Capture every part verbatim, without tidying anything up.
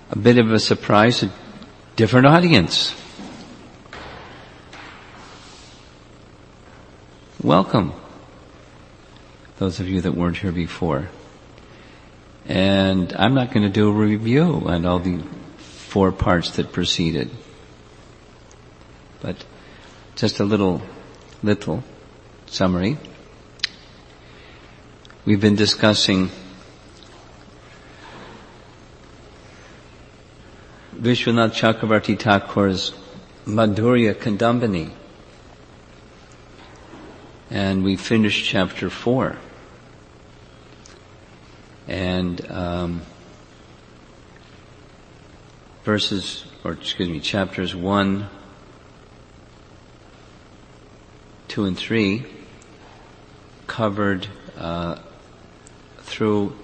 a bit of a surprise, a different audience. Welcome, those of you that weren't here before. And I'm not going to do a review on all the four parts that preceded, but just a little, little summary. We've been discussing Vishwanath Chakravarti Thakur's Madhurya Kandambani, and we finished chapter four. And um, verses, or excuse me, chapters one, two, and three covered uh, through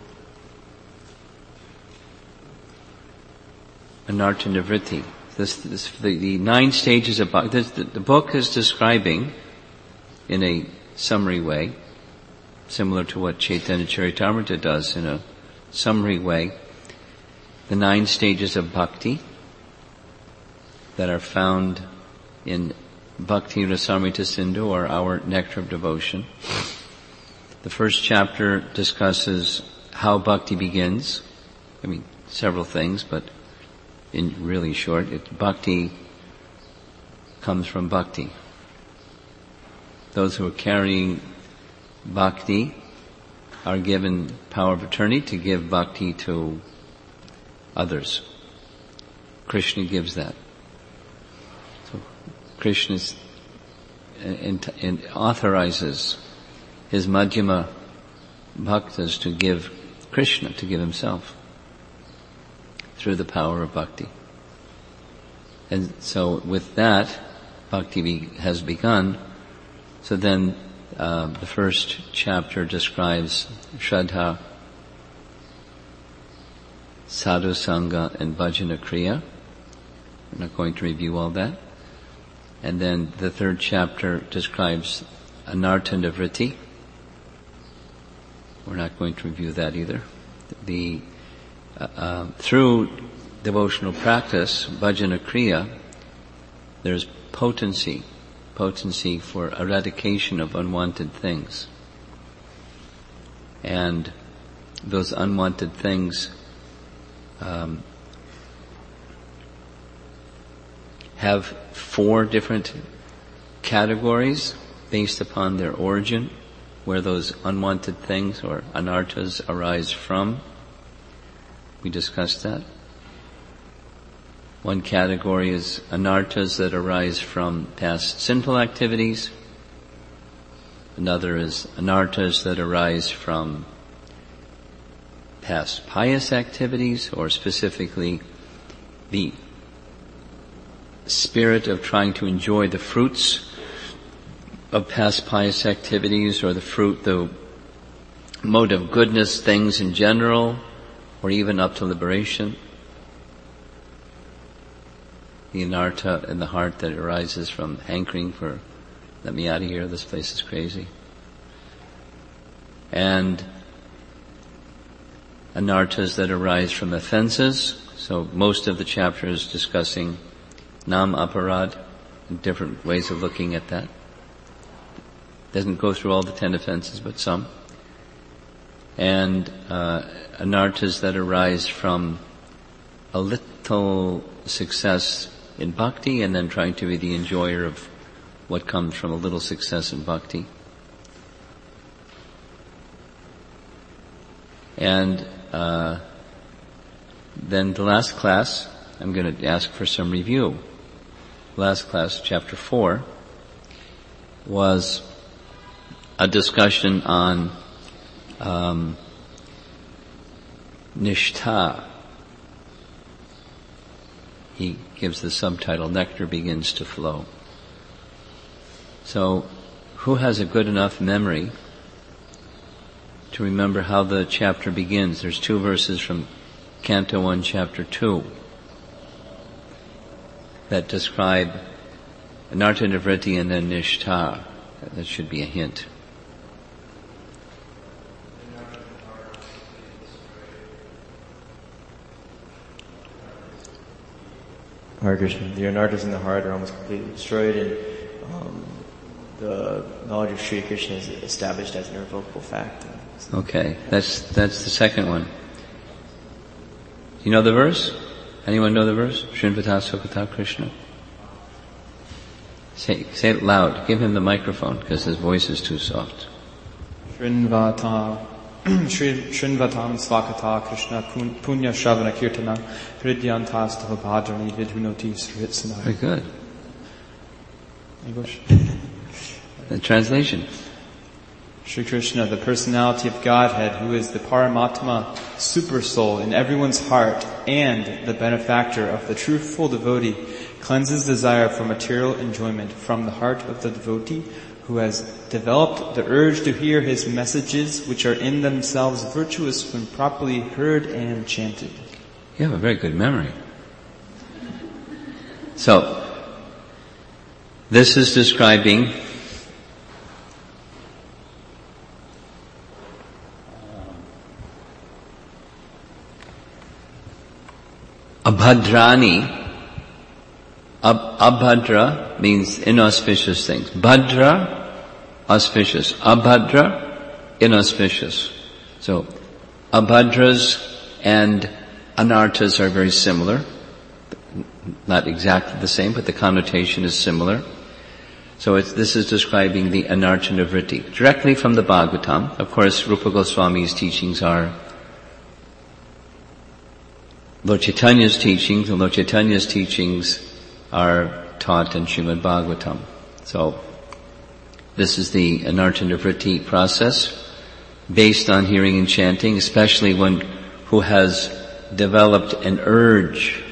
Anartha Nivritti. This, this, the, the nine stages of this, the, the book is describing, in a summary way, similar to what Chaitanya Charitamrita does in a summary way, the nine stages of bhakti that are found in Bhakti Rasamrita Sindhu, or our Nectar of Devotion. The first chapter discusses how bhakti begins. I mean, several things, but in really short, it, bhakti comes from bhakti. Those who are carrying bhakti are given power of attorney to give bhakti to others. Krishna gives that. So Krishna in, in, authorizes his Madhyama bhaktas to give Krishna, to give himself, through the power of bhakti. And so with that, bhakti be, has begun. So then uh, the first chapter describes Shraddha, Sadhu Sangha, and Bhajana Kriya. I'm not going to review all that. And then the third chapter describes Anartha Nivritti. We're not going to review that either. The uh, uh, through devotional practice, Bhajana Kriya, there's potency. potency for eradication of unwanted things. And those unwanted things um, have four different categories based upon their origin, where those unwanted things or anarthas arise from. We discussed that. One category is anarthas that arise from past sinful activities. Another is anarthas that arise from past pious activities, or specifically the spirit of trying to enjoy the fruits of past pious activities, or the fruit, the mode of goodness, things in general, or even up to liberation. The anartha in the heart that arises from hankering for, let me out of here, this place is crazy. And anarthas that arise from offenses. So most of the chapter is discussing nam aparad, and different ways of looking at that. Doesn't go through all the ten offenses, but some. And uh, anarthas that arise from a little success in bhakti, and then trying to be the enjoyer of what comes from a little success in bhakti. And uh, then the last class, I'm going to ask for some review. Last class, chapter four, was a discussion on um, nishtha. He gives the subtitle, Nectar Begins to Flow. So, who has a good enough memory to remember how the chapter begins? There's two verses from Canto one, Chapter two, that describe Anartha Nivritti and then Nishtha. That should be a hint. Hare Krishna. The anarthas in the heart are almost completely destroyed, and um, the knowledge of Sri Krishna is established as an irrevocable fact. Okay, that's that's the second one. You know the verse? Anyone know the verse? Shrinvata Sukata Krishna. Say, say it loud. Give him the microphone because his voice is too soft. Shrinvata Shrinvatam Svakata Krishna Punya Shravana Kirtana Hridyantastaha Bhadrani Vidhunoti Sritsana. Very good. English. The translation. Sri Krishna, the personality of Godhead, who is the Paramatma super soul in everyone's heart and the benefactor of the truthful devotee, cleanses desire for material enjoyment from the heart of the devotee who has developed the urge to hear his messages, which are in themselves virtuous when properly heard and chanted. You have a very good memory. So, this is describing Abhadrani. Ab- Abhadra means inauspicious things. Bhadra, auspicious. Abhadra, inauspicious. So, Abhadras and Anarthas are very similar. Not exactly the same, but the connotation is similar. So it's, this is describing the Anartha Nivritti. Directly from the Bhagavatam. Of course, Rupa Goswami's teachings are Lord Chaitanya's teachings, and Lord Chaitanya's teachings are taught in Srimad Bhagavatam. So, this is the Anartha Nivritti process, based on hearing and chanting, especially one who has developed an urge.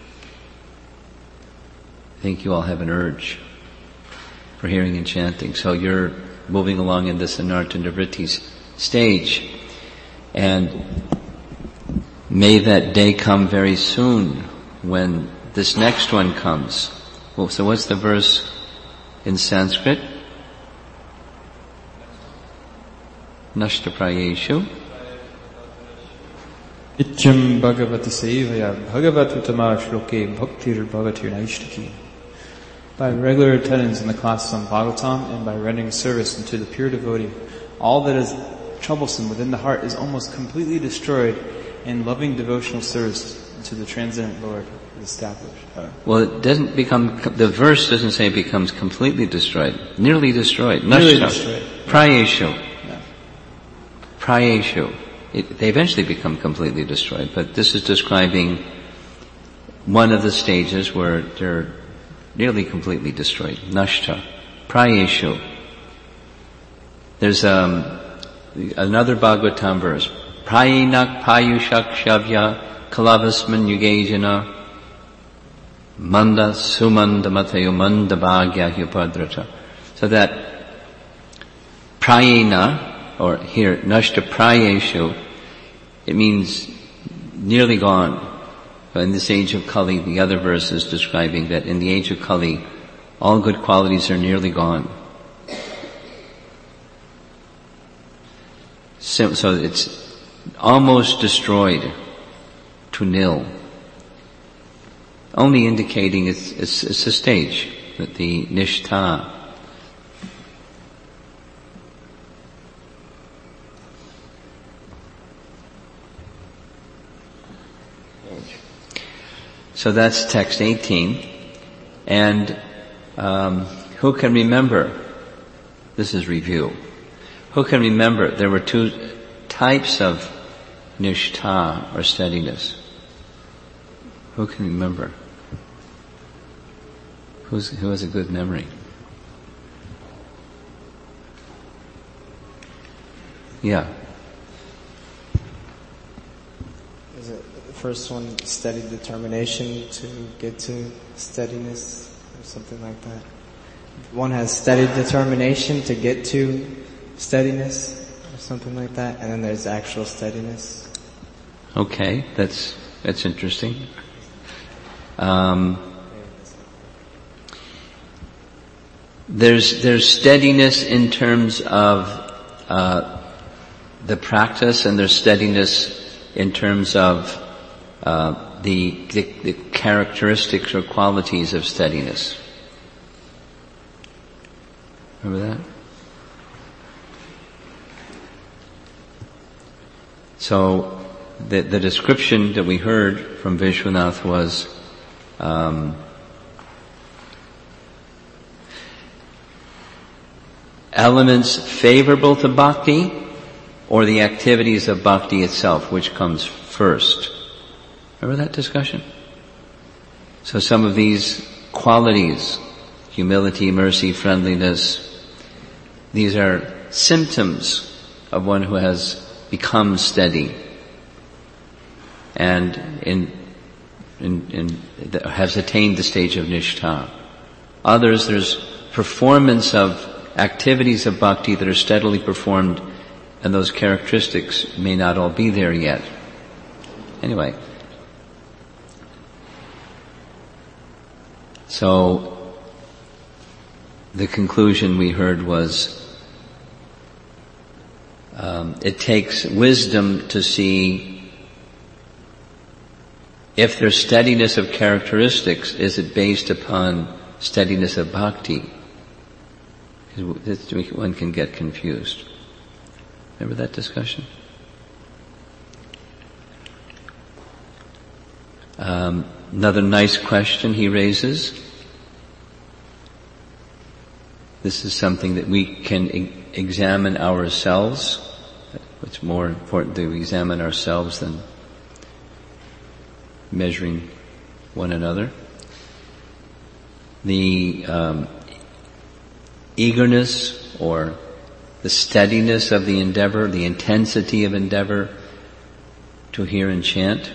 I think you all have an urge for hearing and chanting. So you're moving along in this Anartha Nivritti stage. And may that day come very soon when this next one comes. Well, so what's the verse in Sanskrit? Nashtaprayeshu. Ityam bhagavati sevaya bhagavatutama shloke bhaktir bhagatir naishtaki. By regular attendance in the classes on Bhagavatam and by rendering service unto the pure devotee, all that is troublesome within the heart is almost completely destroyed, and loving devotional service to the transcendent Lord is established. Well, it doesn't become, the verse doesn't say it becomes completely destroyed. Nearly destroyed. Nearly Nashta. destroyed. Prayeshu. Yeah. Prayeshu. It, they eventually become completely destroyed, but this is describing one of the stages where they're nearly completely destroyed. Nashta. Prayeshu. There's um, another Bhagavatam verse. Prayenak payushak shavya kalavasman yugejana manda sumanda matayo manda bhagya hyupadrata. So that prayena, or here, nashta prayeshu, it means nearly gone. But in this age of Kali, the other verse is describing that in the age of Kali, all good qualities are nearly gone. So, so it's almost destroyed to nil, only indicating it's, it's, it's a stage, that the nishtha. So that's text eighteen, and um, who can remember? This is review. Who can remember there were two types of nishtha, or steadiness? Who can remember? Who's, who has a good memory? Yeah. Is it the first one, steady determination to get to steadiness, or something like that? One has steady determination to get to steadiness, or something like that, and then there's actual steadiness. Okay, that's that's interesting. Um, there's there's steadiness in terms of uh, the practice, and there's steadiness in terms of uh, the, the, the characteristics or qualities of steadiness. Remember that? So, the, the description that we heard from Vishwanath was, um, elements favorable to bhakti or the activities of bhakti itself, which comes first. Remember that discussion? So some of these qualities, humility, mercy, friendliness, these are symptoms of one who has become steady and in, in, in, has attained the stage of nishtha. Others, there's performance of activities of bhakti that are steadily performed, and those characteristics may not all be there yet. Anyway, so the conclusion we heard was um, it takes wisdom to see if there's steadiness of characteristics, is it based upon steadiness of bhakti? Because one can get confused. Remember that discussion? Um, another nice question he raises. This is something that we can e- examine ourselves. It's more important to examine ourselves than measuring one another. The um, eagerness or the steadiness of the endeavor, the intensity of endeavor to hear and chant.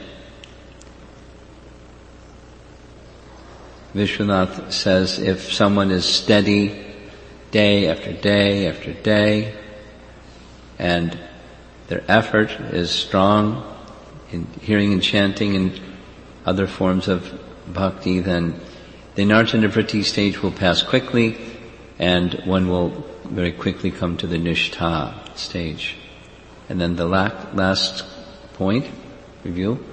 Vishwanath says if someone is steady day after day after day and their effort is strong in hearing and chanting and other forms of bhakti, then the Nartanavriti stage will pass quickly and one will very quickly come to the nishtha stage. And then the la- last point, review.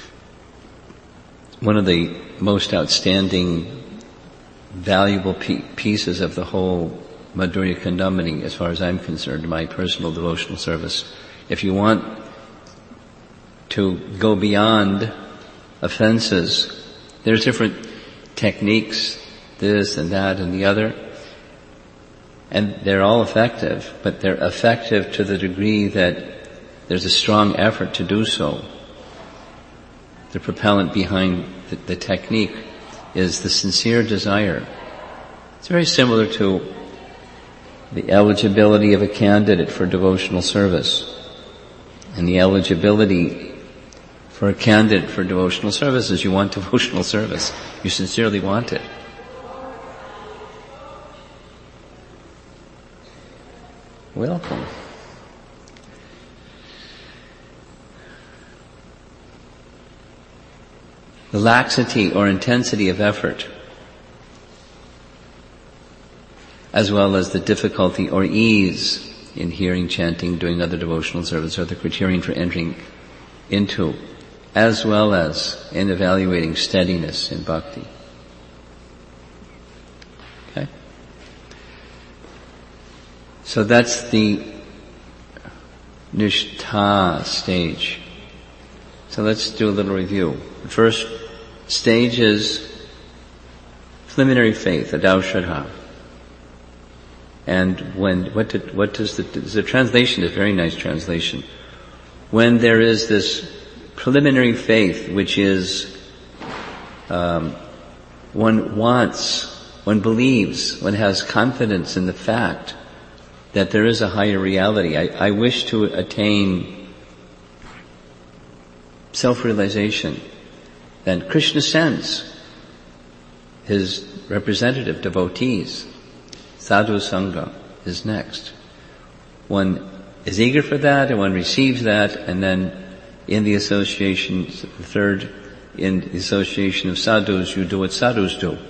One of the most outstanding, valuable p- pieces of the whole Madhurya Kandamani, as far as I'm concerned, my personal devotional service. If you want to go beyond offenses, there's different techniques, this and that and the other, and they're all effective, but they're effective to the degree that there's a strong effort to do so. The propellant behind the, the technique is the sincere desire. It's very similar to the eligibility of a candidate for devotional service. And the eligibility for a candidate for devotional service is you want devotional service. You sincerely want it. Welcome. The laxity or intensity of effort, as well as the difficulty or ease in hearing, chanting, doing other devotional service, are the criterion for entering into, as well as in evaluating steadiness in bhakti. Okay? So that's the nishtha stage. So let's do a little review. The first stage is preliminary faith, adau shraddha. And when, what, did, what does the, the translation is a very nice translation. When there is this preliminary faith, which is, um, one wants, one believes, one has confidence in the fact that there is a higher reality. I, I wish to attain self-realization. Then Krishna sends his representative devotees. Sadhu Sangha is next. One is eager for that and one receives that, and then in the association, the third, in the association of sadhus, you do what sadhus do.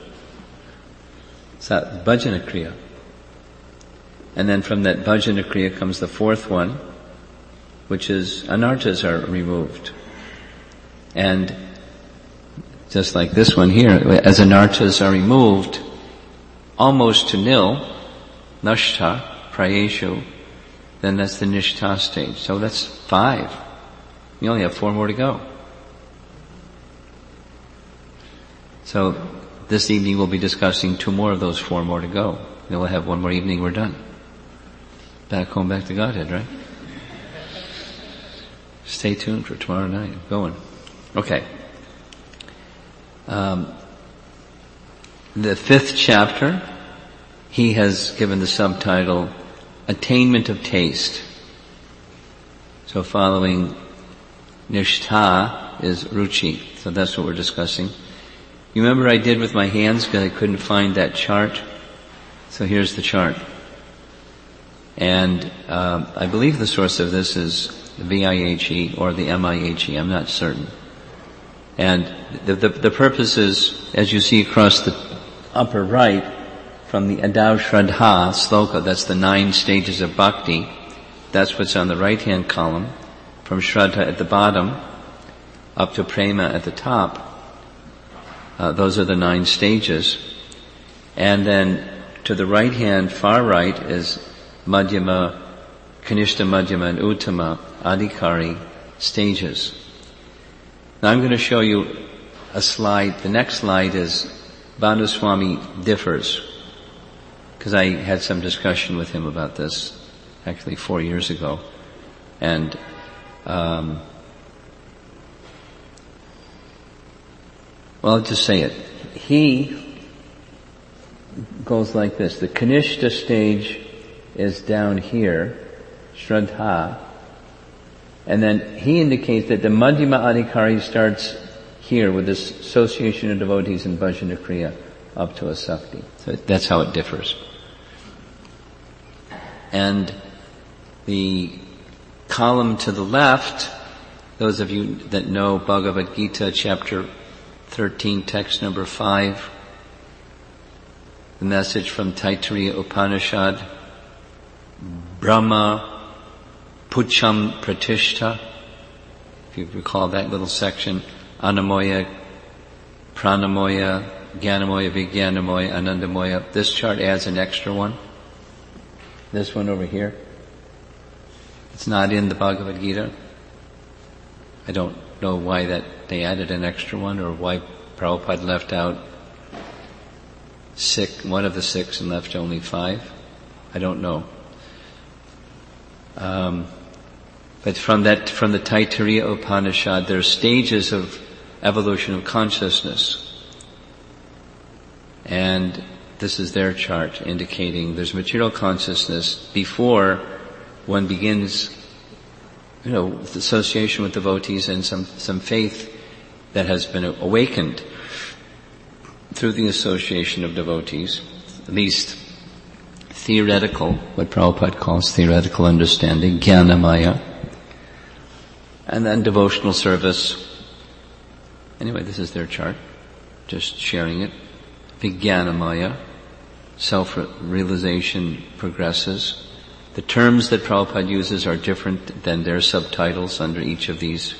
Bhajana Kriya. And then from that Bhajana Kriya comes the fourth one, which is anarthas are removed. And just like this one here, as anarthas are removed almost to nil, nashta, prayeshu, then that's the nishtha stage. So that's five. You only have four more to go. So this evening we'll be discussing two more of those four more to go. Then we'll have one more evening, we're done. Back home, back to Godhead, right? Stay tuned for tomorrow night. I'm going. Okay. Um, the fifth chapter, he has given the subtitle, Attainment of Taste. So following nishtha is ruchi. So that's what we're discussing. You remember I did with my hands because I couldn't find that chart? So here's the chart. And um, I believe the source of this is the V I H E or the M I H E. I'm not certain. And the, the, the purpose is, as you see across the upper right, from the Adav Shraddha sloka, that's the nine stages of bhakti, that's what's on the right-hand column, from Shraddha at the bottom up to Prema at the top. Uh, those are the nine stages. And then to the right-hand, far right, is Madhyama, Kanishta, Madhyama, and Uttama, Adhikari stages. Now I'm going to show you a slide. The next slide is Bhanu Swami differs, because I had some discussion with him about this actually four years ago. And um, well, I'll just say it. He goes like this. The Kanishta stage is down here, Shraddha, and then he indicates that the Madhyama Adhikari starts here with this association of devotees in Bhajana Kriya up to Asakti. So that's how it differs. And the column to the left, those of you that know Bhagavad Gita chapter thirteen, text number five, the message from Taittiriya Upanishad, Brahma Pucham Pratishta, if you recall that little section, Anamoya, Pranamoya, Gyanamoya, Vijnanamoya, Anandamoya. This chart adds an extra one. This one over here. It's not in the Bhagavad Gita. I don't know why that they added an extra one, or why Prabhupada left out six, one of the six and left only five. I don't know. Um, but from that, from the Taittiriya Upanishad, there are stages of evolution of consciousness. And this is their chart indicating there's material consciousness before one begins, you know, with association with devotees and some, some faith that has been awakened through the association of devotees, at least theoretical, what Prabhupada calls theoretical understanding, Jnanamaya, and then devotional service. Anyway, this is their chart, just sharing it. Vijnanamaya, self-realization progresses. The terms that Prabhupada uses are different than their subtitles under each of these.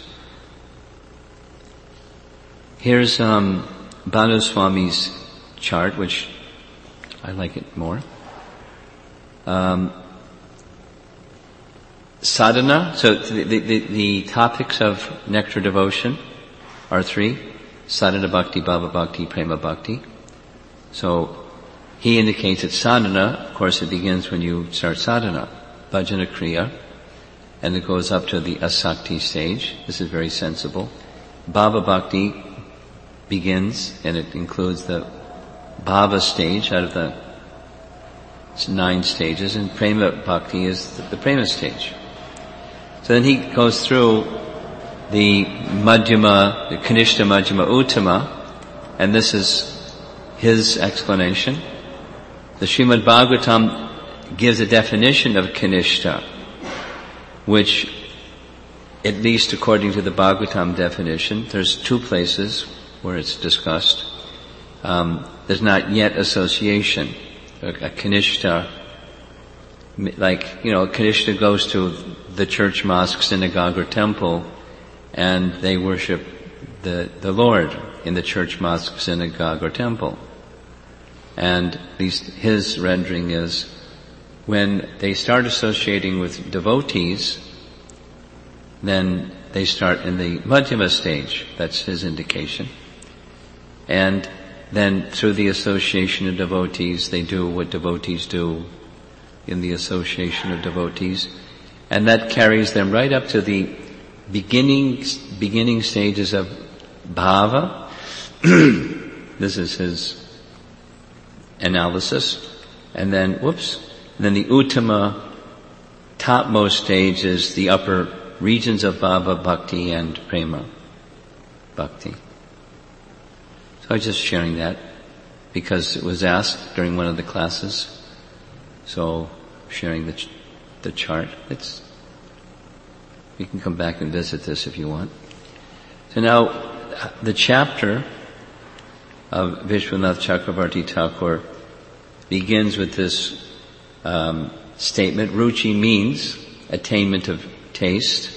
Here's um, Bhanu Swami's chart, which I like it more. Um, sadhana, so the, the, the topics of nectar devotion are three: sadhana bhakti, bhava bhakti, prema bhakti. So he indicates that sadhana, of course, it begins when you start sadhana, bhajana kriya, and it goes up to the asakti stage. This is very sensible. Bhava bhakti begins, and it includes the bhava stage out of the nine stages, and prema bhakti is the, the prema stage. So then he goes through the madhyama, the kanishta, madhyama, uttama, and this is his explanation. The Srimad Bhagavatam gives a definition of kanishta, which, at least according to the Bhagavatam definition, there's two places where it's discussed. Um, there's not yet association. A, a kanishta, like, you know, a kanishta goes to the church, mosque, synagogue, or temple, and they worship the, the Lord in the church, mosque, synagogue, or temple. And at least his rendering is, when they start associating with devotees, then they start in the Madhyama stage. That's his indication. And then through the association of devotees, they do what devotees do in the association of devotees. And that carries them right up to the beginning, beginning stages of bhava. This is his analysis. And then, whoops, then the uttama, topmost stage is the upper regions of bhava, bhakti, and prema bhakti. So I was just sharing that because it was asked during one of the classes. So sharing the ch- the chart. It's, you can come back and visit this if you want. So now, the chapter of Vishwanath Chakravarti Thakur begins with this um, statement. Ruchi means attainment of taste.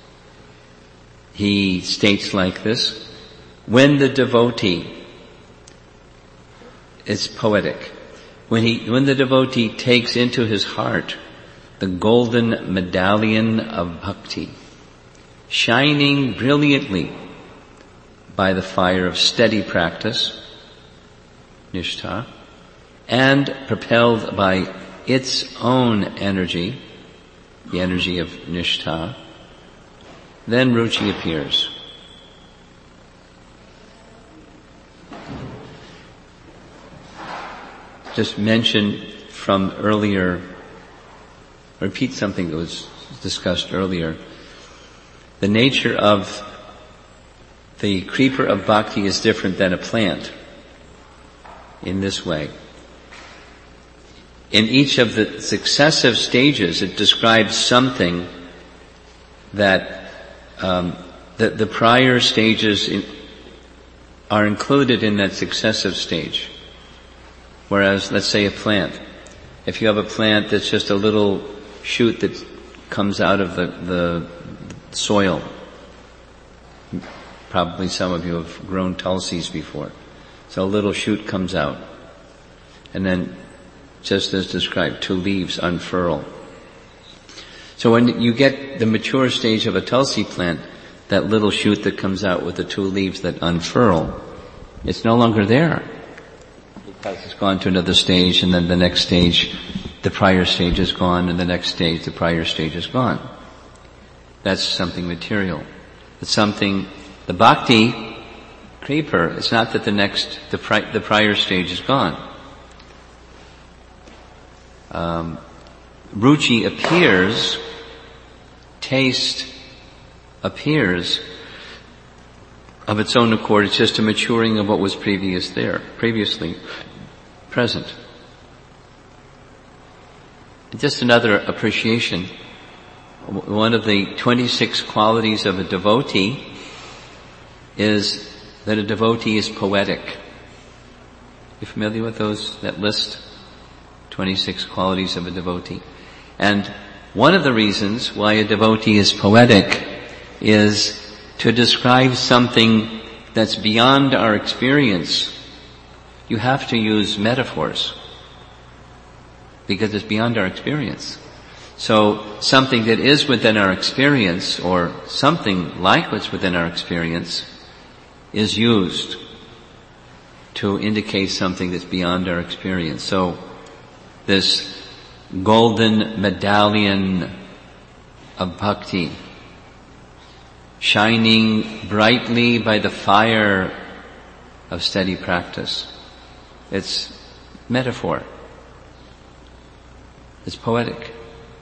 He states like this: when the devotee, it's poetic, when he, when the devotee takes into his heart the golden medallion of bhakti, shining brilliantly by the fire of steady practice, nishtha, and propelled by its own energy, the energy of nishtha, then ruchi appears. Just mention from earlier, repeat something that was discussed earlier. The nature of the creeper of bhakti is different than a plant in this way. In each of the successive stages, it describes something that um, the, the prior stages in, are included in that successive stage. Whereas, let's say a plant. If you have a plant that's just a little shoot that comes out of the, the soil, probably some of you have grown tulsis before. So a little shoot comes out. And then, just as described, two leaves unfurl. So when you get the mature stage of a tulsi plant, that little shoot that comes out with the two leaves that unfurl, it's no longer there. Because it's gone to another stage, and then the next stage, the prior stage is gone, and the next stage, the prior stage is gone. That's something material. It's something, the bhakti creeper, it's not that the next, the, pri- the prior stage is gone. Um, ruchi appears, taste appears of its own accord. It's just a maturing of what was previous there, previously present. Just another appreciation. One of the twenty-six qualities of a devotee is that a devotee is poetic. You familiar with those, that list? twenty-six qualities of a devotee. And one of the reasons why a devotee is poetic is to describe something that's beyond our experience. You have to use metaphors because it's beyond our experience. So something that is within our experience, or something like what's within our experience, is used to indicate something that's beyond our experience. So this golden medallion of bhakti, shining brightly by the fire of steady practice. It's metaphor. It's poetic.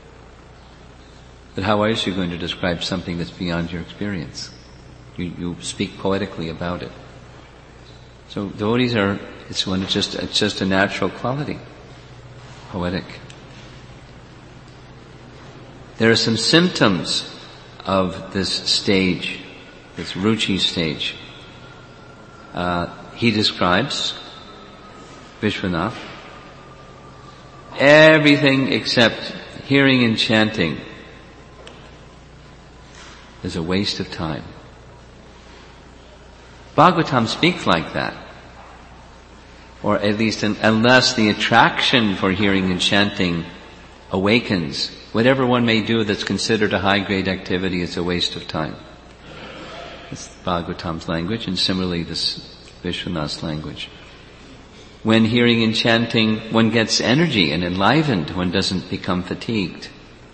But how else are you going to describe something that's beyond your experience? You, you speak poetically about it. So devotees are, it's when it's just, it's just a natural quality. Poetic. There are some symptoms of this stage, this ruchi stage. Uh, he describes, Vishwanath, everything except hearing and chanting is a waste of time. Bhagavatam speaks like that. Or at least in, unless the attraction for hearing and chanting awakens, whatever one may do that's considered a high-grade activity is a waste of time. It's Bhagavatam's language, and similarly this Vishwanath's language. When hearing and chanting, one gets energy and enlivened, one doesn't become fatigued.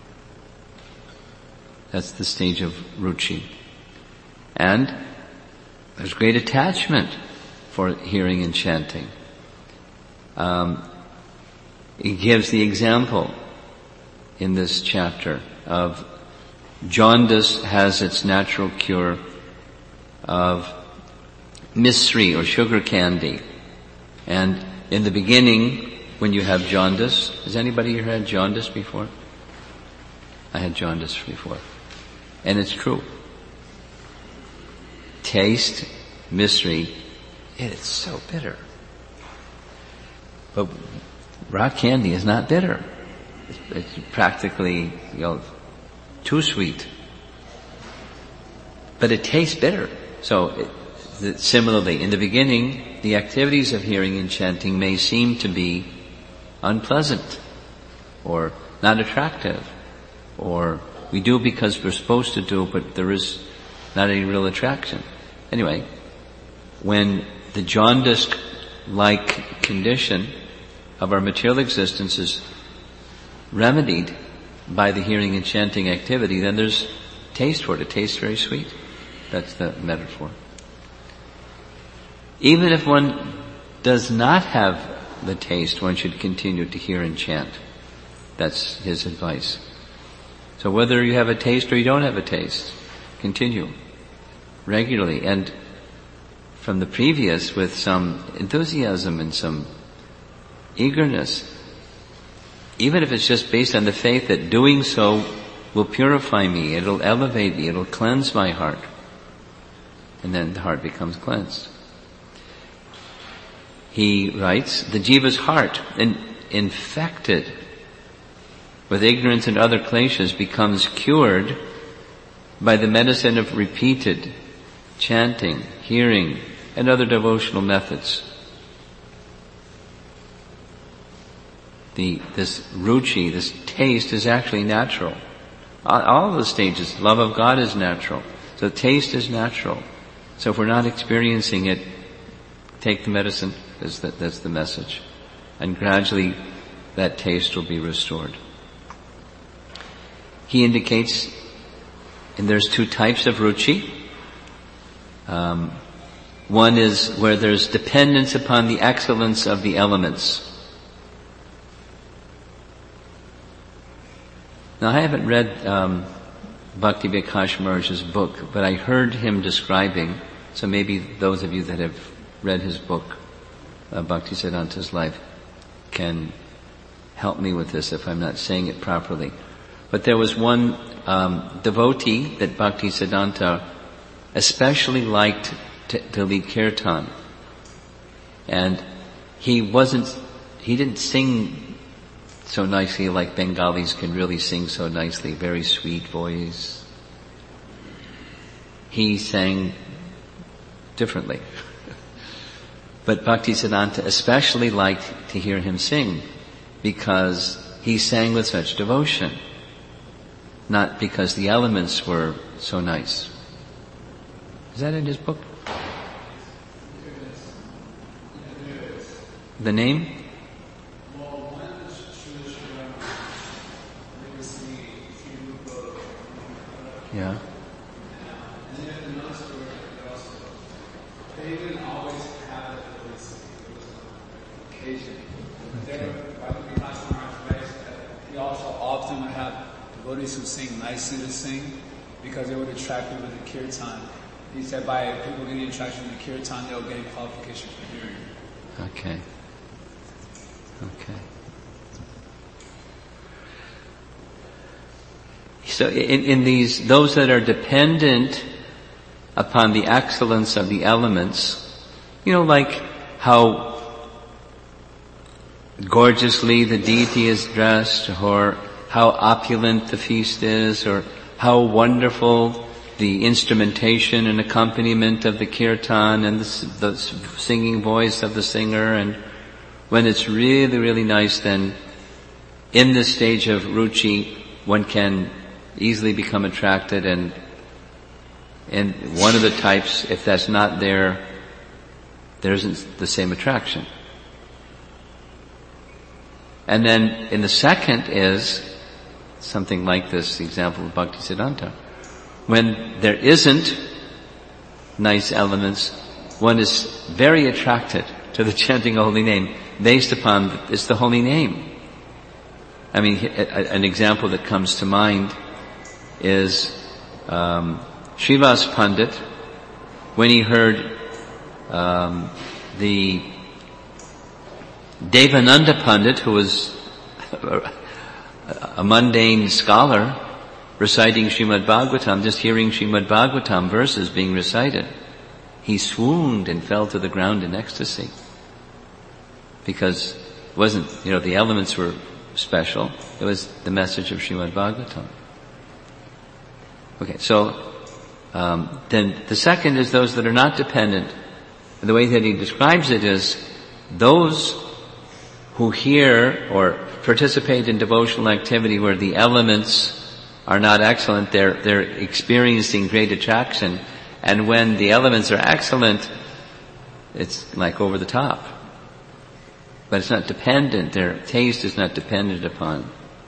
That's the stage of ruchi. And there's great attachment for hearing and chanting. Um, it gives the example in this chapter of jaundice has its natural cure of misri or sugar candy. And in the beginning, when you have jaundice, has anybody here had jaundice before? I had jaundice before. And it's true. Taste, misri, it's so bitter. But rock candy is not bitter. It's, it's practically, you know, too sweet. But it tastes bitter. So, it, the, similarly, in the beginning, the activities of hearing and chanting may seem to be unpleasant, or not attractive, or we do because we're supposed to do, but there is not any real attraction. Anyway, when the jaundice-like condition of our material existence is remedied by the hearing and chanting activity, then there's taste for it. It tastes very sweet. That's the metaphor. Even if one does not have the taste, one should continue to hear and chant. That's his advice. So whether you have a taste or you don't have a taste, continue regularly, and from the previous with some enthusiasm and some eagerness, even if it's just based on the faith that doing so will purify me, it'll elevate me, it'll cleanse my heart. And then the heart becomes cleansed. He writes, the jiva's heart, in, infected with ignorance and other kleshas, becomes cured by the medicine of repeated chanting, hearing, and other devotional methods. The, this ruchi, this taste is actually natural. All of the stages, love of God is natural. So taste is natural. So if we're not experiencing it, take the medicine. That's the, that's the message. And gradually that taste will be restored. He indicates, and there's two types of ruchi. Um, one is where there's dependence upon the excellence of the elements. Now, I haven't read um, Bhakti Vikash Maharaj's book, but I heard him describing, so maybe those of you that have read his book, uh, Bhakti Siddhanta's Life, can help me with this if I'm not saying it properly. But there was one um, devotee that Bhakti Siddhanta especially liked to, to lead kirtan. And he wasn't, he didn't sing so nicely like Bengalis can really sing so nicely, very sweet voice. He sang differently. But Bhaktisiddhanta especially liked to hear him sing because he sang with such devotion, not because the elements were so nice. Is that in his book? The name? Yeah. And then the nuns were also, they didn't always have it as an occasion. There were, he also often would have devotees who sing nicely to sing because they would attract people to kirtan. He said by people getting attraction to kirtan, they'll get qualification for hearing. Okay. Okay. So in, in these, those that are dependent upon the excellence of the elements, you know, like how gorgeously the deity is dressed, or how opulent the feast is, or how wonderful the instrumentation and accompaniment of the kirtan and the, the singing voice of the singer, and when it's really, really nice, then in this stage of ruchi, one can easily become attracted, and and one of the types, if that's not there, there isn't the same attraction. And then in the second is something like this, the example of Bhaktisiddhanta. When there isn't nice elements, one is very attracted to the chanting of holy name based upon it's the holy name. I mean, an example that comes to mind is um, Srivas Pandit, when he heard um, the Devananda Pandit, who was a mundane scholar, reciting Srimad Bhagavatam, just hearing Srimad Bhagavatam verses being recited, he swooned and fell to the ground in ecstasy. Because it wasn't, you know, the elements were special, it was the message of Srimad Bhagavatam. Okay, so um, then the second is those that are not dependent. And the way that he describes it is those who hear or participate in devotional activity where the elements are not excellent, they're, they're experiencing great attraction. And when the elements are excellent, it's like over the top. But it's not dependent, their taste is not dependent upon.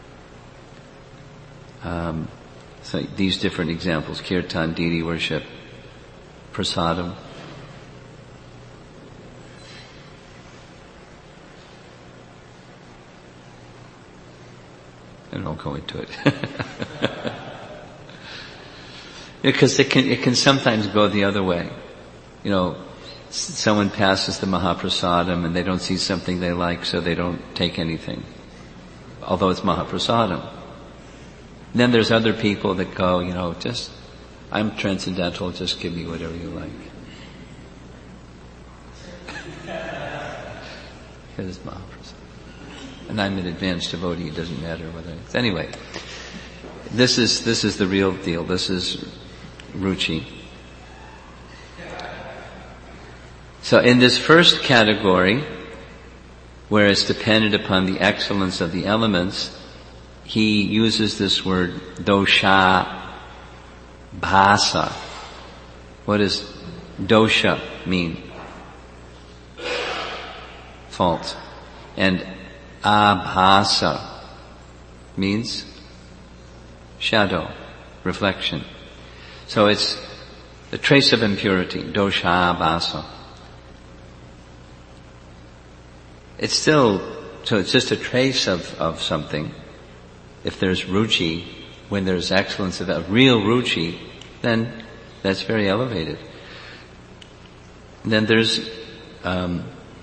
Um, so these different examples, kirtan, deity worship, prasadam. I don't go into it. Because it can, it can sometimes go the other way. You know, someone passes the Mahaprasadam and they don't see something they like, so they don't take anything. Although it's Mahaprasadam. Then there's other people that go, you know, just, I'm transcendental, just give me whatever you like. Because it's Mahaprasadam. And I'm an advanced devotee, it doesn't matter whether it's... Anyway, this is, this is the real deal. This is ruchi. So in this first category, where it's dependent upon the excellence of the elements, he uses this word dosha bhasa. What does dosha mean? Fault. And abhasa means shadow, reflection. So it's a trace of impurity, dosha abhasa. It's still, so it's just a trace of, of something. If there's ruchi, when there's excellence of a real ruchi, then that's very elevated. And then there's, um,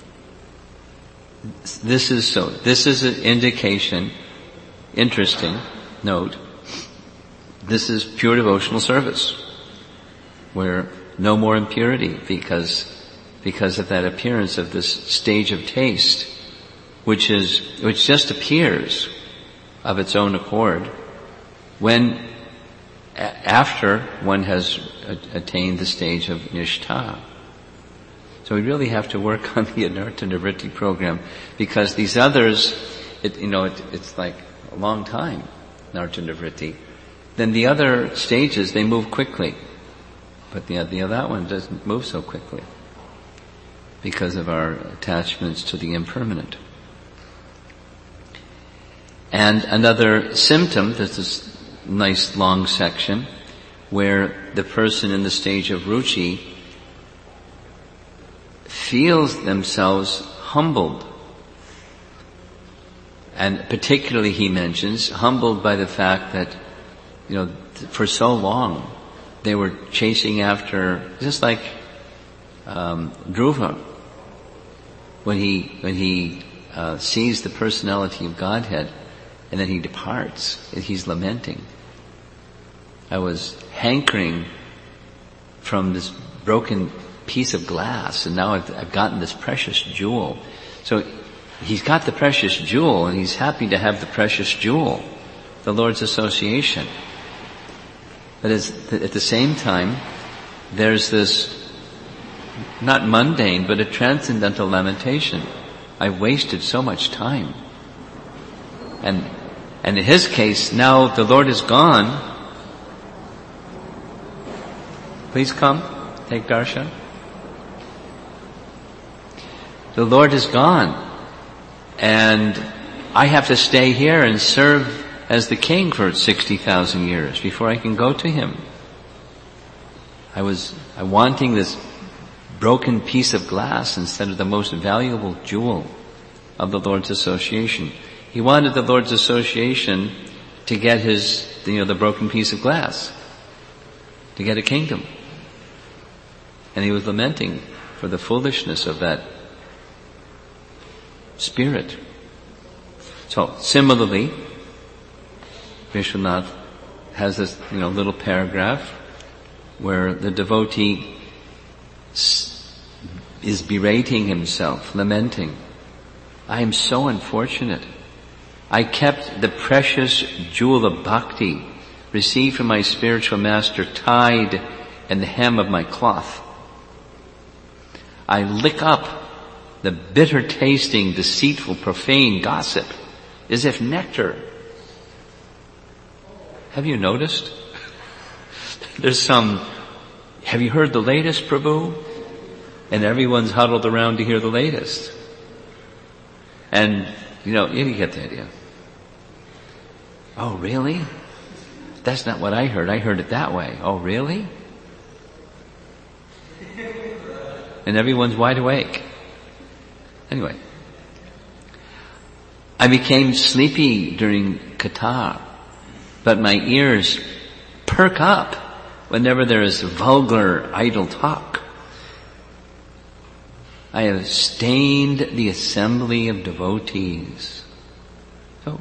this is so, this is an indication, interesting note, this is pure devotional service, where no more impurity because because of that appearance of this stage of taste, which is, which just appears of its own accord when, a- after one has a- attained the stage of nishtha. So we really have to work on the Anartha Nivritti program, because these others, it, you know, it, it's like a long time, Anartha Nivritti. Then the other stages, they move quickly. But the, the that one doesn't move so quickly, because of our attachments to the impermanent. And another symptom, there's this nice long section, where the person in the stage of ruchi feels themselves humbled. And particularly he mentions, humbled by the fact that, you know, for so long they were chasing after, just like um, Dhruva, when he when he uh, sees the personality of Godhead, and then he departs, he's lamenting. I was hankering from this broken piece of glass, and now I've, I've gotten this precious jewel. So he's got the precious jewel, and he's happy to have the precious jewel, the Lord's association. But it's, at the same time, there's this, not mundane, but a transcendental lamentation. I wasted so much time. And, and in his case, now the Lord is gone. Please come, take darshan. The Lord is gone, and I have to stay here and serve as the king for sixty thousand years before I can go to him. I was I wanting this broken piece of glass instead of the most valuable jewel of the Lord's association. He wanted the Lord's association to get his, you know, the broken piece of glass, to get a kingdom. And he was lamenting for the foolishness of that spirit. So, similarly, Vishwanath has this, you know, little paragraph where the devotee is berating himself, lamenting, I am so unfortunate. I kept the precious jewel of bhakti received from my spiritual master tied in the hem of my cloth. I lick up the bitter tasting, deceitful, profane gossip as if nectar. Have you noticed? There's some, have you heard the latest, Prabhu? And everyone's huddled around to hear the latest. And, you know, you get the idea. Oh, really? That's not what I heard. I heard it that way. Oh, really? And everyone's wide awake. Anyway. I became sleepy during Katha, but my ears perk up whenever there is vulgar, idle talk. I have stained the assembly of devotees. So,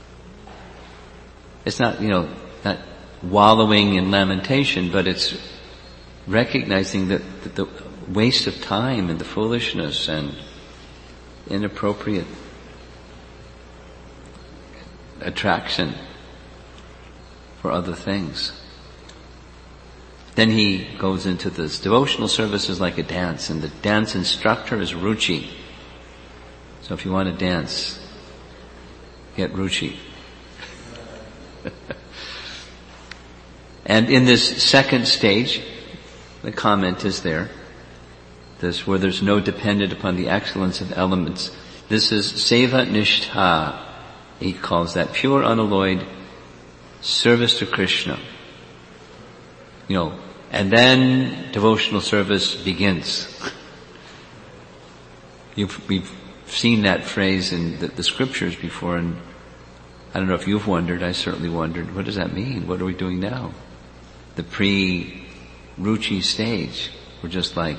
it's not, you know, not wallowing in lamentation, but it's recognizing that, that the waste of time and the foolishness and inappropriate attraction for other things. Then he goes into this devotional service is like a dance, and the dance instructor is Ruchi. So if you want to dance, get Ruchi. And in this second stage, the comment is there, this where there's no dependent upon the excellence of elements. This is Seva Nishtha. He calls that pure, unalloyed service to Krishna. You know, and then devotional service begins. You've, we've seen that phrase in the, the scriptures before, and I don't know if you've wondered, I certainly wondered, what does that mean? What are we doing now? The pre-Ruchi stage, we're just like,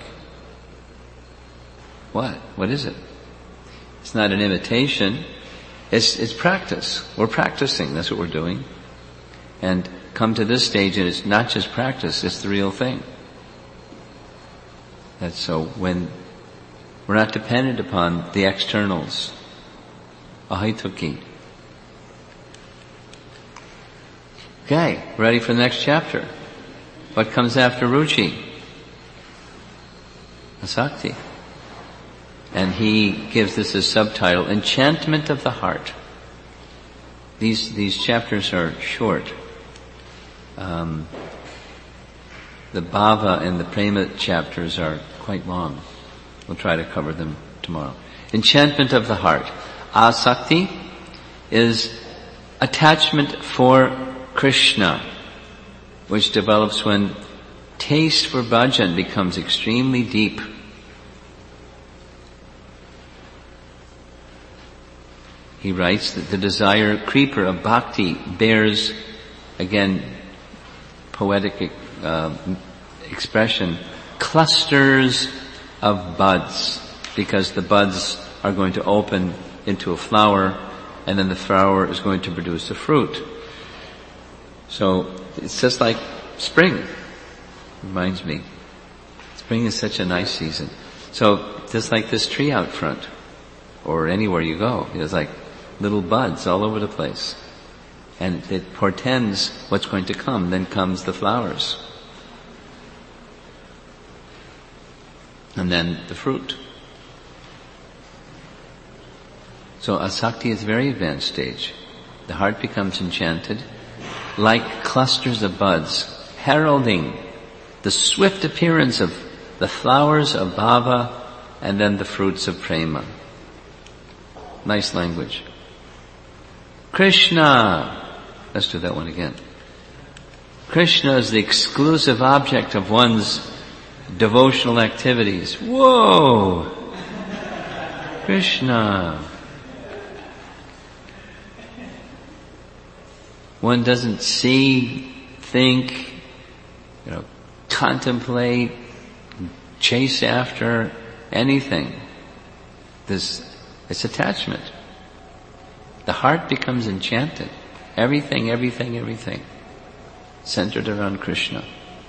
what? What is it? It's not an imitation. It's, it's practice. We're practicing. That's what we're doing. And come to this stage, and it's not just practice, it's the real thing. That's so when we're not dependent upon the externals. Ahaituki. Okay, ready for the next chapter. What comes after Ruchi? Asakti. And he gives this a subtitle, Enchantment of the Heart. These, these chapters are short. Um, the Bhava and the Prema chapters are quite long. We'll try to cover them tomorrow. Enchantment of the heart. Asakti is attachment for Krishna, which develops when taste for bhajan becomes extremely deep. He writes that the desire creeper of bhakti bears, again, poetic uh, expression, clusters of buds, because the buds are going to open into a flower, and then the flower is going to produce a fruit. So it's just like spring, reminds me. Spring is such a nice season. So just like this tree out front, or anywhere you go, there's like little buds all over the place. And it portends what's going to come. Then comes the flowers. And then the fruit. So asakti is a very advanced stage. The heart becomes enchanted, like clusters of buds, heralding the swift appearance of the flowers of bhava and then the fruits of prema. Nice language. Krishna. Let's do that one again. Krishna is the exclusive object of one's devotional activities. Whoa! Krishna. One doesn't see, think, you know, contemplate, chase after anything. This, it's attachment. The heart becomes enchanted. Everything, everything, everything. Centered around Krishna.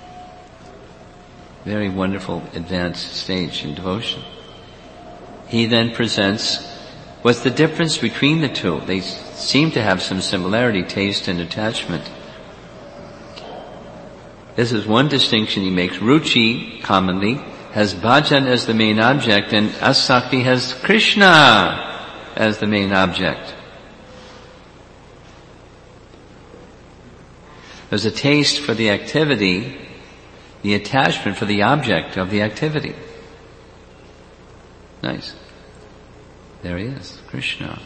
Very wonderful advanced stage in devotion. He then presents what's the difference between the two. They seem to have some similarity, taste and attachment. This is one distinction he makes. Ruchi, commonly, has bhajan as the main object, and asakti has Krishna as the main object. There's a taste for the activity, the attachment for the object of the activity. Nice. There he is, Krishna.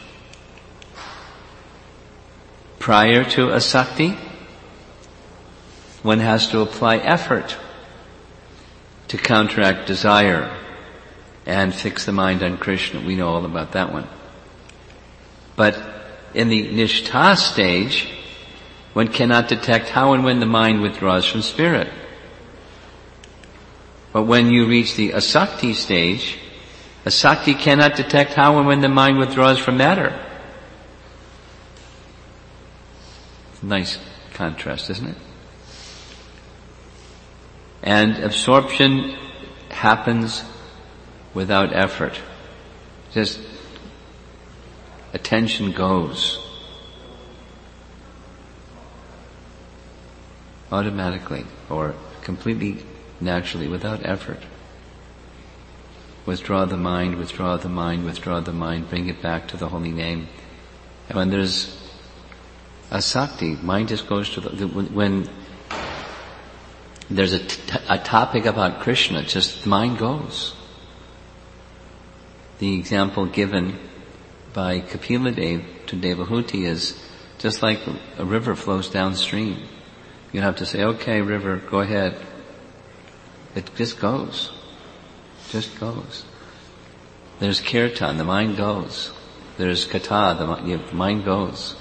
Prior to asakti, one has to apply effort to counteract desire and fix the mind on Krishna. We know all about that one. But in the nishtha stage, one cannot detect how and when the mind withdraws from spirit. But when you reach the asakti stage, asakti cannot detect how and when the mind withdraws from matter. Nice contrast, isn't it? And absorption happens without effort. Just attention goes. Automatically or completely naturally, without effort. Withdraw the mind, withdraw the mind, withdraw the mind, bring it back to the holy name. And when there's asakti, mind just goes to the, when there's a, t- a topic about Krishna, just the mind goes. The example given by Kapila Dev to Devahuti is just like a river flows downstream. You don't have to say, okay, river, go ahead. It just goes. Just goes. There's kirtan, the mind goes. There's katha, the, you know, the mind goes.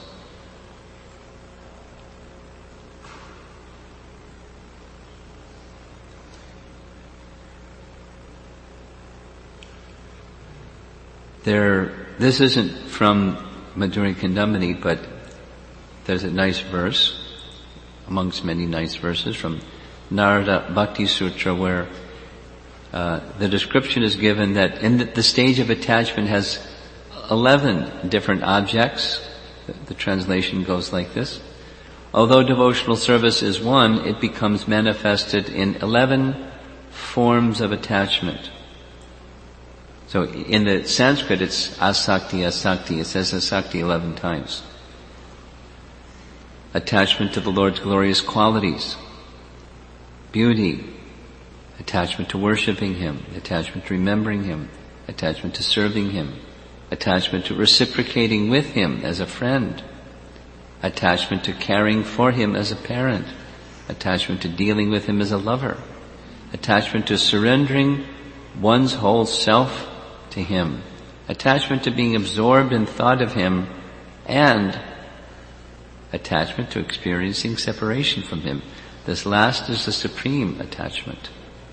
There, this isn't from Madhurya Kandamini, but there's a nice verse, amongst many nice verses, from Narada Bhakti Sutra, where uh, the description is given that in the, the stage of attachment has eleven different objects. The, the translation goes like this. Although devotional service is one, it becomes manifested in eleven forms of attachment. So in the Sanskrit it's asakti, asakti. It says asakti eleven times. Attachment to the Lord's glorious qualities. Beauty. Attachment to worshiping Him. Attachment to remembering Him. Attachment to serving Him. Attachment to reciprocating with Him as a friend. Attachment to caring for Him as a parent. Attachment to dealing with Him as a lover. Attachment to surrendering one's whole self to Him. Attachment to being absorbed in thought of Him, and attachment to experiencing separation from Him. This last is the supreme attachment.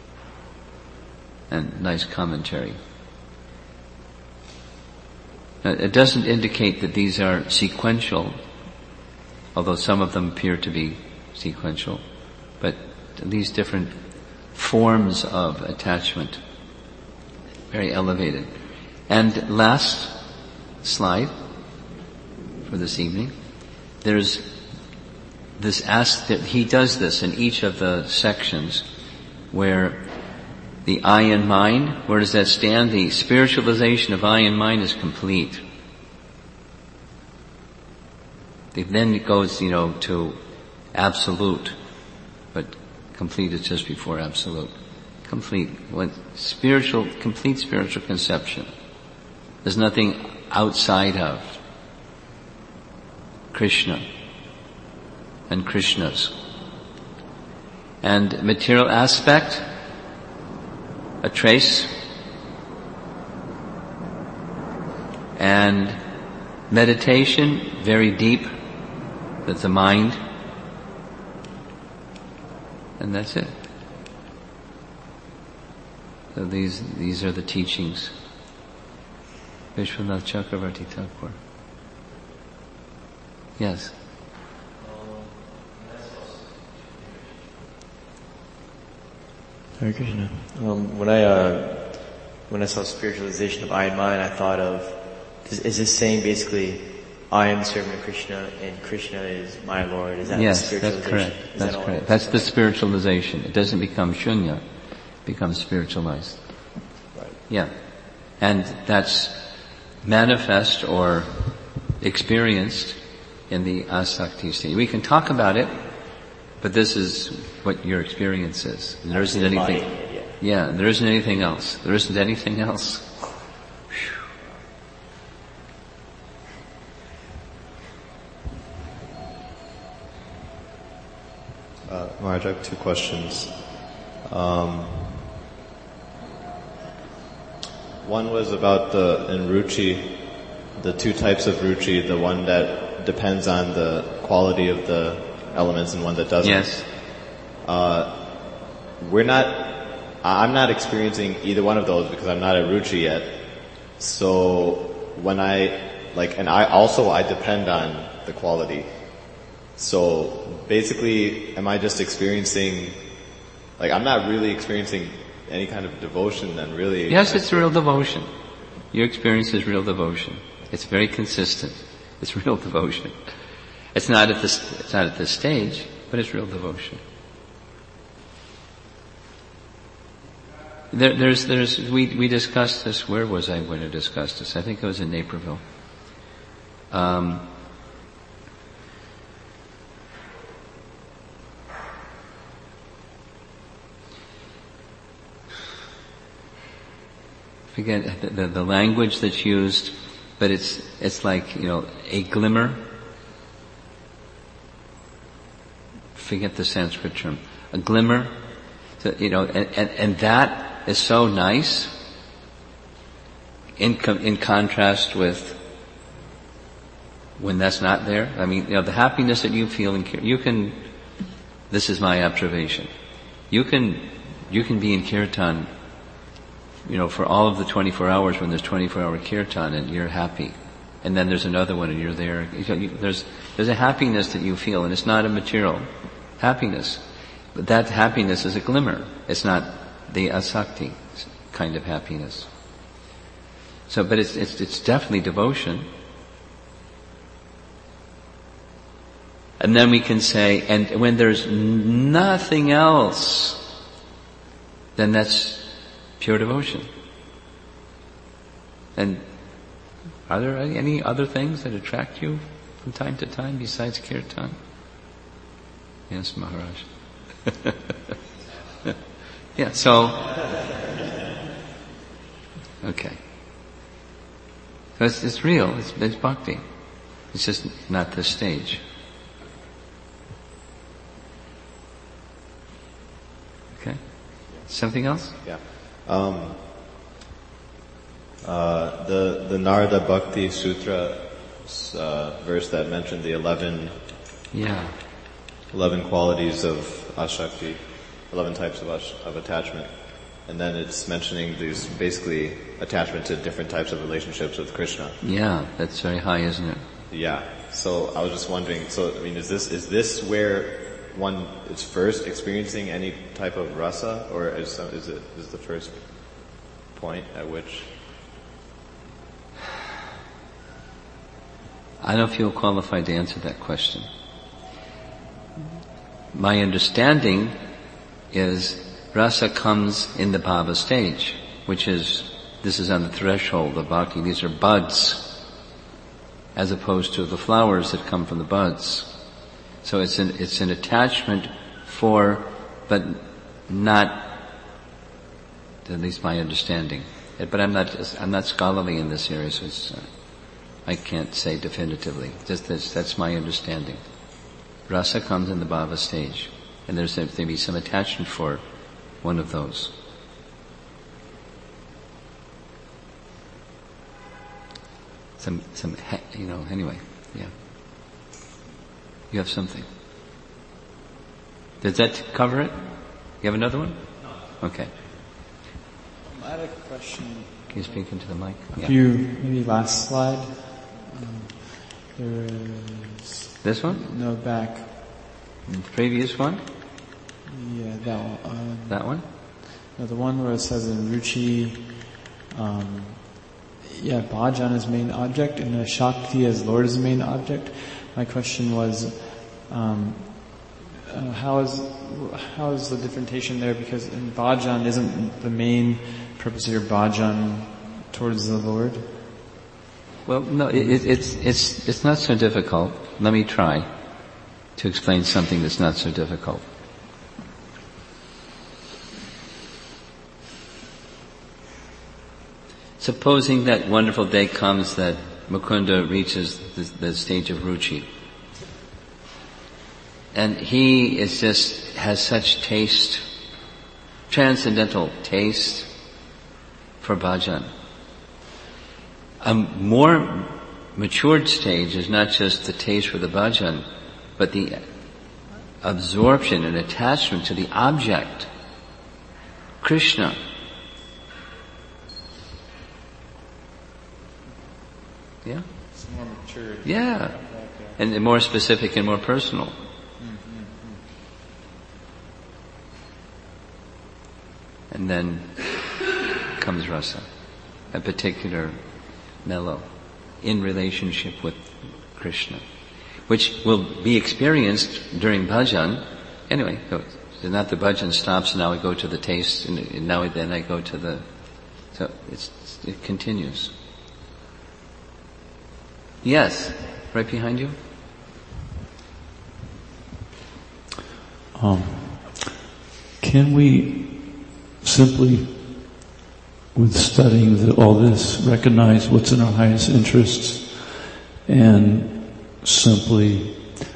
And nice commentary. Now, it doesn't indicate that these are sequential, although some of them appear to be sequential, but these different forms of attachment, very elevated. And last slide for this evening. There's this ask that he does this in each of the sections where the I and mind, where does that stand? The spiritualization of I and mind is complete. Then it goes, you know, to absolute, but complete is just before absolute. Complete, what spiritual, complete spiritual conception. There's nothing outside of Krishna and Krishnas. And material aspect, a trace. And meditation, very deep, that's the mind. And that's it. So these, these are the teachings. Vishwanath Chakravarti Thakur. Yes. Hare Krishna. Um, when I uh, when I saw spiritualization of I and mind, I thought of is, is this saying basically I am serving Krishna and Krishna is my Lord? Is that yes, the that's correct. Is that's that correct. That's the spiritualization. It doesn't become shunya, it becomes spiritualized. Right. Yeah, and that's manifest or experienced in the asakti state. We can talk about it, but this is what your experience is. There isn't anything. Yeah. Yeah, there isn't anything else. There isn't anything else. Uh, Maharaj, I have two questions. Um, one was about the, in ruchi, the two types of ruchi, the one that depends on the quality of the elements and one that doesn't. Yes. Uh, we're not, I'm not experiencing either one of those because I'm not at ruchi yet. So when I, like, and I also, I depend on the quality. So basically, am I just experiencing, like I'm not really experiencing any kind of devotion then really? Yes, it's real devotion. Your experience is real devotion. It's very consistent. It's real devotion. It's not at this, it's not at this stage, but it's real devotion. There, there's, there's, we, we discussed this, where was I when I discussed this? I think it was in Naperville. Um, forget the, the, the language that's used, but it's, it's like, you know, a glimmer. Forget the Sanskrit term. A glimmer. So, you know, and, and, and that is so nice in, com- in contrast with when that's not there. I mean, you know, the happiness that you feel in, you can, this is my observation. You can, you can be in kirtan, you know, for all of the twenty-four hours when there's twenty-four hour kirtan and you're happy. And then there's another one and you're there. You know, you, there's, there's a happiness that you feel and it's not a material happiness. But that happiness is a glimmer. It's not the asakti kind of happiness. So, but it's, it's, it's definitely devotion. And then we can say, and when there's nothing else, then that's pure devotion. And are there any other things that attract you from time to time besides kirtan? Yes, Maharaj. Yeah, so, okay. So it's, it's real, it's, it's bhakti. It's just not this stage. Okay. Something else? Yeah. Um, uh, the, the Narada Bhakti Sutra, uh, verse that mentioned the eleven, yeah. eleven qualities of Ashakti, eleven types of, ash, of attachment. And then it's mentioning these basically attachment to different types of relationships with Krishna. Yeah, that's very high, isn't it? Yeah. So I was just wondering, so I mean, is this, is this where one is first experiencing any type of rasa, or is, is it, is the first point at which? I don't feel qualified to answer that question. my understanding is rasa comes in the bhava stage, which is, this is on the threshold of bhakti. These are buds, as opposed to the flowers that come from the buds. So it's an, it's an attachment for, but not, at least my understanding. But I'm not, I'm not scholarly in this area, so it's, uh, I can't say definitively. Just this, that's my understanding. Rasa comes in the bhava stage, and there's there be some attachment for one of those. Some, some, you know, anyway, yeah. You have something. Does that cover it? You have another one? No. Okay. I had a question. Can you speak into the mic? A Yeah. few, maybe last slide. Um, there is... This one? No, back. The previous one? Yeah, that one. Um, That one? no, the one where it says in Ruchi, um, yeah, bhajan is main object and the Shakti as Lord is the main object. My question was, um, uh, how is how is the differentiation there? Because in bhajan, isn't the main purpose of your bhajan towards the Lord? Well, no, it, it, it's it's it's not so difficult. Let me try to explain something that's not so difficult. Supposing that wonderful day comes that Mukunda reaches the, the stage of Ruchi. And he is just, has such taste, transcendental taste for bhajan. A more matured stage is not just the taste for the bhajan, but the absorption and attachment to the object, Krishna. Yeah? It's more mature. Yeah. And more specific and more personal. Mm-hmm. And then comes rasa, a particular mellow in relationship with Krishna, which will be experienced during bhajan. Anyway, so not the bhajan stops, and now we go to the taste, and now then I go to the, so it's, it continues. Yes, right behind you. Um, can we simply, with studying the, all this, recognize what's in our highest interests and simply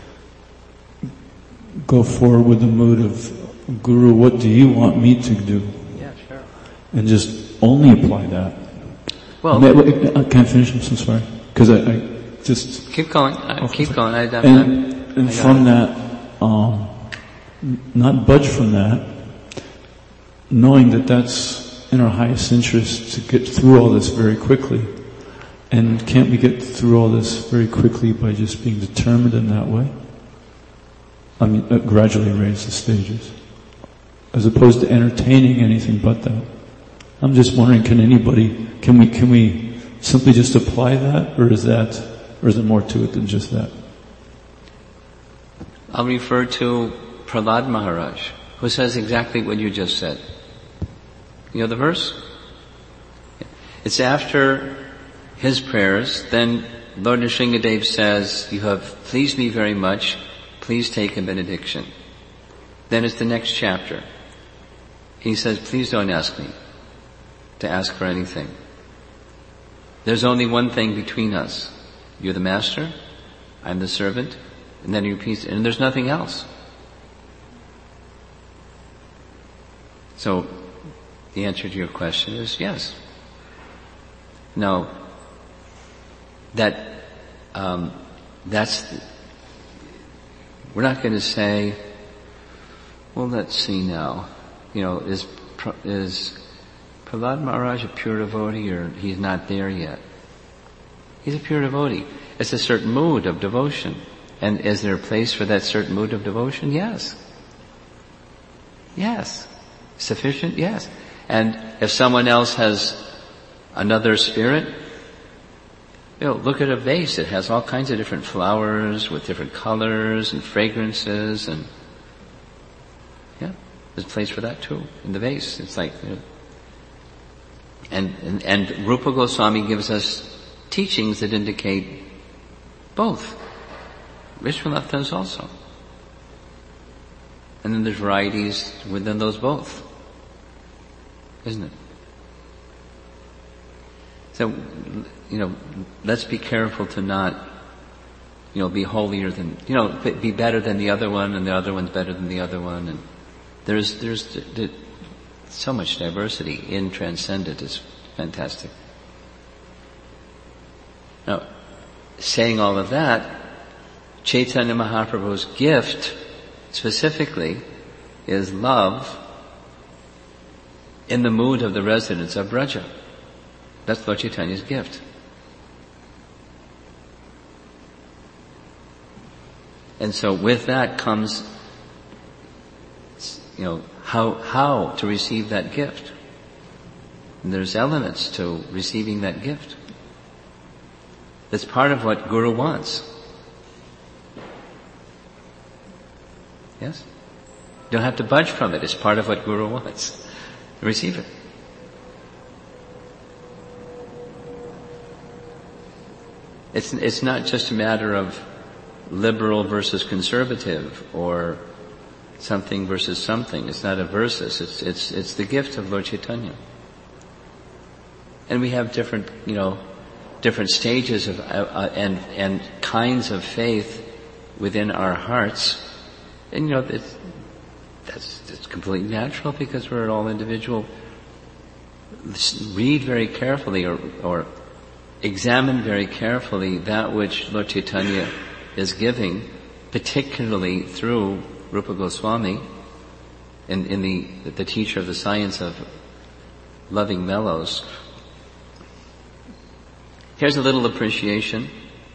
go forward with the mood of, Guru, what do you want me to do? Yeah, sure. And just only apply that. Well, May, uh, can I finish? I'm so sorry. Because I, I just... Keep going. Uh, keep going. I, I'm and not, and I from it. that, um, not budge from that, knowing that that's in our highest interest to get through all this very quickly. And can't we get through all this very quickly by just being determined in that way? I mean, uh, gradually raise the stages, as opposed to entertaining anything but that. I'm just wondering, can anybody, can we, can we simply just apply that, or is that, or is there more to it than just that? I'll refer to Prahlad Maharaj, who says exactly what you just said. You know the verse? It's after his prayers, then Lord Nrsingadev says, you have pleased me very much, please take a benediction. Then it's the next chapter. He says, please don't ask me to ask for anything. There's only one thing between us. You're the master, I'm the servant, and then he repeats, and there's nothing else. So, the answer to your question is yes. Now, that, um, that's, the, we're not going to say, well, let's see now, you know, is, is Prahlad Maharaj a pure devotee, or he's not there yet? He's a pure devotee. It's a certain mood of devotion. And is there a place for that certain mood of devotion? Yes. Yes. Sufficient? Yes. And if someone else has another spirit, you know, look at a vase. It has all kinds of different flowers with different colors and fragrances, and There's a place for that too, in the vase. It's like, you know, and, and, and Rupa Goswami gives us teachings that indicate both. Vishwanath does also. And then there's varieties within those both. Isn't it? So, you know, let's be careful to not, you know, be holier than, you know, be better than the other one, and the other one's better than the other one, and there's, there's so much diversity in Transcendent. It's fantastic. Now, saying all of that, Chaitanya Mahaprabhu's gift, specifically, is love in the mood of the residents of Braja. That's Lord Chaitanya's gift. And so with that comes, you know, how, how to receive that gift. And there's elements to receiving that gift. That's part of what Guru wants. Yes? You don't have to budge from it. It's part of what Guru wants. Receive it. It's, it's not just a matter of liberal versus conservative or something versus something. It's not a versus. It's, it's, it's the gift of Lord Chaitanya. And we have different, you know, different stages of, uh, and, and kinds of faith within our hearts. And, you know, it's, that's, that's completely natural because we're all individual. Read very carefully or, or examine very carefully that which Lord Chaitanya is giving, particularly through Rupa Goswami, in, in the, the teacher of the science of loving mellows. Here's a little appreciation,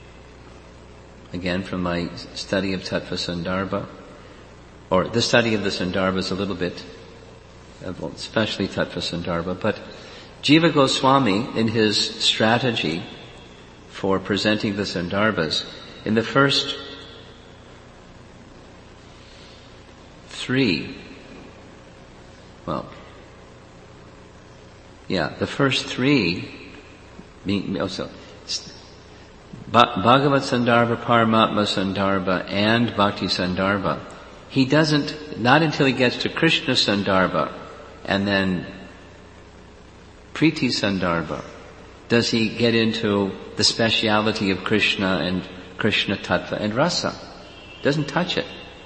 again from my study of Tattva Sandarbha, or the study of the Sandarbha is a little bit, especially Tattva Sandarbha, but Jiva Goswami, in his strategy for presenting the Sandarbhas, in the first three, well, yeah, the first three, also, Bhagavat Sandarbha, Paramatma Sandarbha, and Bhakti Sandarbha, he doesn't, not until he gets to Krishna Sandarbha, and then Priti Sandarbha, does he get into the speciality of Krishna and Krishna Tattva and Rasa. Doesn't touch it.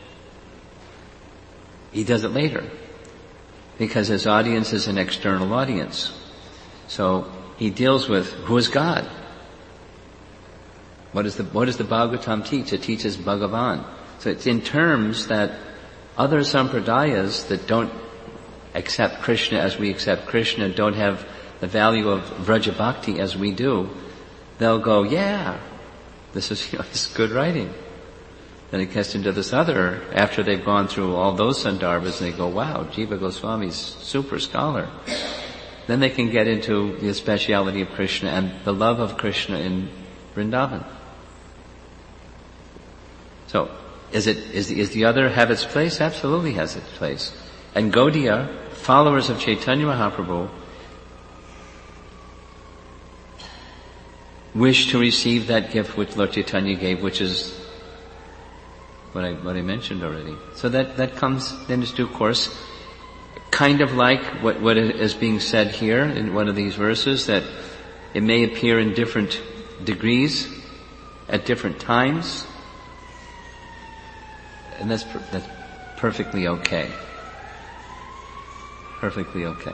He does it later. Because his audience is an external audience. So he deals with who is God. What is the, what does the Bhagavatam teach? It teaches Bhagavan. So it's in terms that other sampradayas that don't accept Krishna as we accept Krishna, don't have the value of Vraja Bhakti as we do, they'll go, yeah, this is, you know, this is good writing. Then it gets into this other, after they've gone through all those Sandarbhas, and they go, wow, Jiva Goswami's super scholar. Then they can get into the speciality of Krishna and the love of Krishna in Vrindavan. So, is it, is the, is the other have its place? Absolutely has its place. And Gaudiya, followers of Chaitanya Mahaprabhu, wish to receive that gift which Lord Chaitanya gave, which is what I, what I mentioned already. So that, that comes in its due course, kind of like what, what is being said here in one of these verses, that it may appear in different degrees, at different times, and that's, per, that's perfectly okay. Perfectly okay.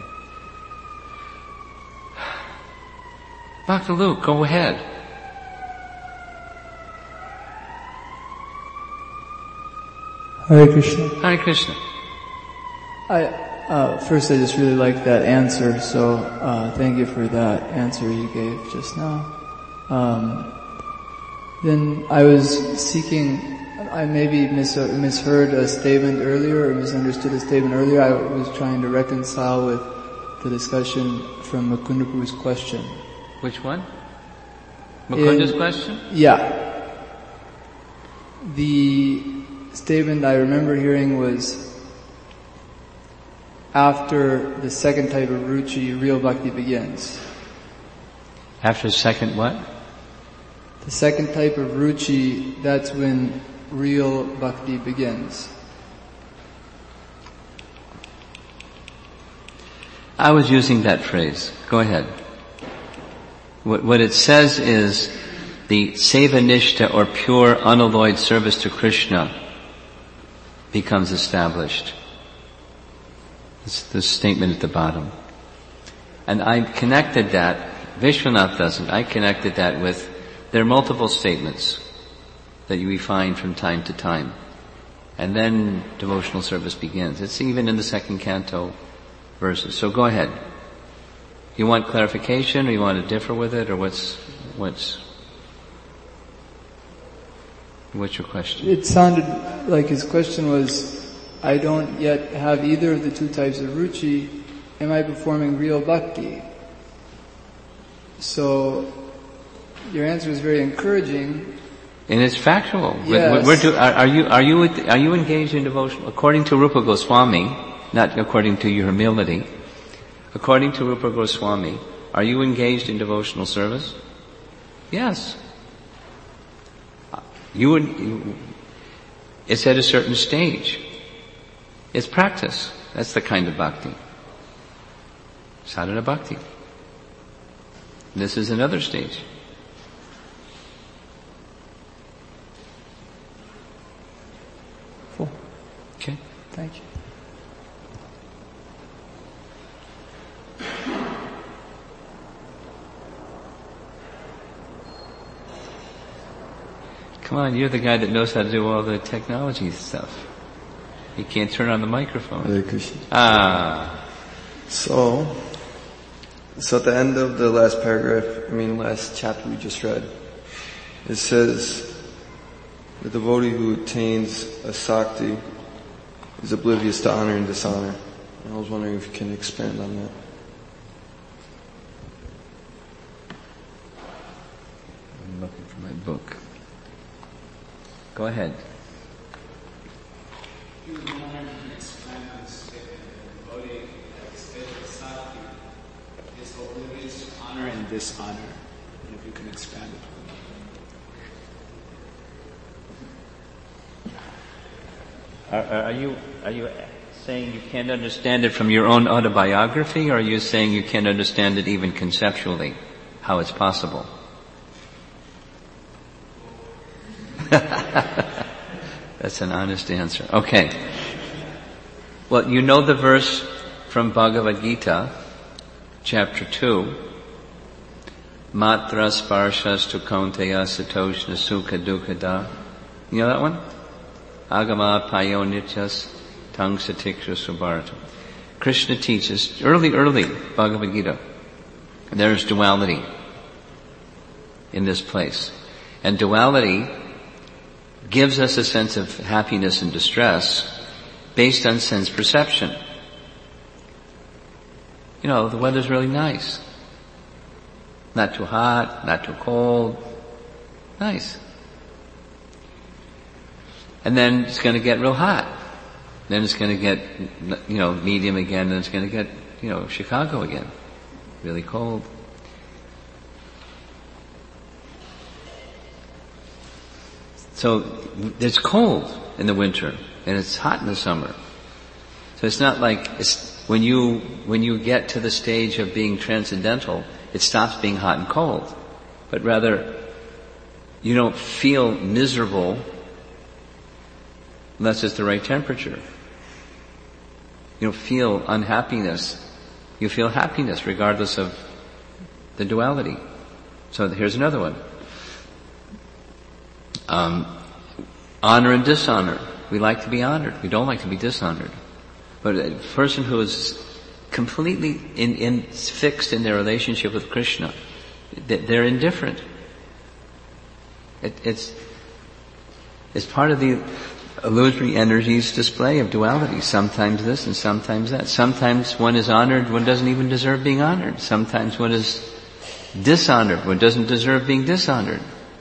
Doctor Luke, go ahead. Hare Krishna. Hare Krishna. I, uh, first I just really liked that answer, so, uh, thank you for that answer you gave just now. Um, then I was seeking, I maybe mis- misheard a statement earlier or misunderstood a statement earlier. I was trying to reconcile with the discussion from Mukunda Prabhu's question. Which one? Mukunda's In, question? Yeah. The statement I remember hearing was, after the second type of ruchi, real bhakti begins. After second what? The second type of ruchi, that's when real bhakti begins. I was using that phrase. Go ahead. What, what it says is the sevanishta or pure unalloyed service to Krishna becomes established. It's the statement at the bottom. And I connected that, Vishwanath doesn't, I connected that with, there are multiple statements that we find from time to time. And then devotional service begins. It's even in the second canto verses. So go ahead. You want clarification, or you want to differ with it, or what's, what's, what's your question? It sounded like his question was, I don't yet have either of the two types of ruchi. Am I performing real bhakti? So, your answer is very encouraging. And it's factual. Yes. We're, we're do, are, are you are you are you engaged in devotion according to Rupa Goswami, not according to your humility? According to Rupa Goswami, are you engaged in devotional service? Yes. You would. You, it's at a certain stage. It's practice. That's the kind of bhakti. Sadhana bhakti. This is another stage. Cool. Okay. Thank you. Come on, you're the guy that knows how to do all the technology stuff. You can't turn on the microphone. Hare Krishna. Ah. So, so at the end of the last paragraph, I mean last chapter we just read, it says, the devotee who attains a sakti is oblivious to honor and dishonor. And I was wondering if you can expand on that. I'm looking for my book. Go ahead. He was wondering if you can expand on this statement. The devotee at the stage of sakti is oblivious to honor and dishonor. And if you can expand it. Are, are you are you saying you can't understand it from your own autobiography, or are you saying you can't understand it even conceptually, how it's possible? That's an honest answer. Okay. Well, you know the verse from Bhagavad Gita, chapter two. Matra sparshas tu kaunteya satoshna sukha dukkada. You know that one? Agama payo nityas tang satikra subharata. Krishna teaches, early, early Bhagavad Gita, there's duality in this place. And duality gives us a sense of happiness and distress based on sense perception. You know, the weather's really nice. Not too hot, not too cold. Nice. And then it's going to get real hot. Then it's going to get, you know, medium again, and it's going to get, you know, Chicago again. Really cold. So it's cold in the winter, and it's hot in the summer. So it's not like it's, when you when you get to the stage of being transcendental, it stops being hot and cold, but rather you don't feel miserable unless it's the right temperature. You don't feel unhappiness. You feel happiness regardless of the duality. So here's another one. Um, honor and dishonor. We like to be honored. We don't like to be dishonored. But a person who is completely in, in, fixed in their relationship with Krishna, they're indifferent. It, it's it's part of the illusory energies display of duality. Sometimes this and sometimes that. Sometimes one is honored, one doesn't even deserve being honored. Sometimes one is dishonored, one doesn't deserve being dishonored.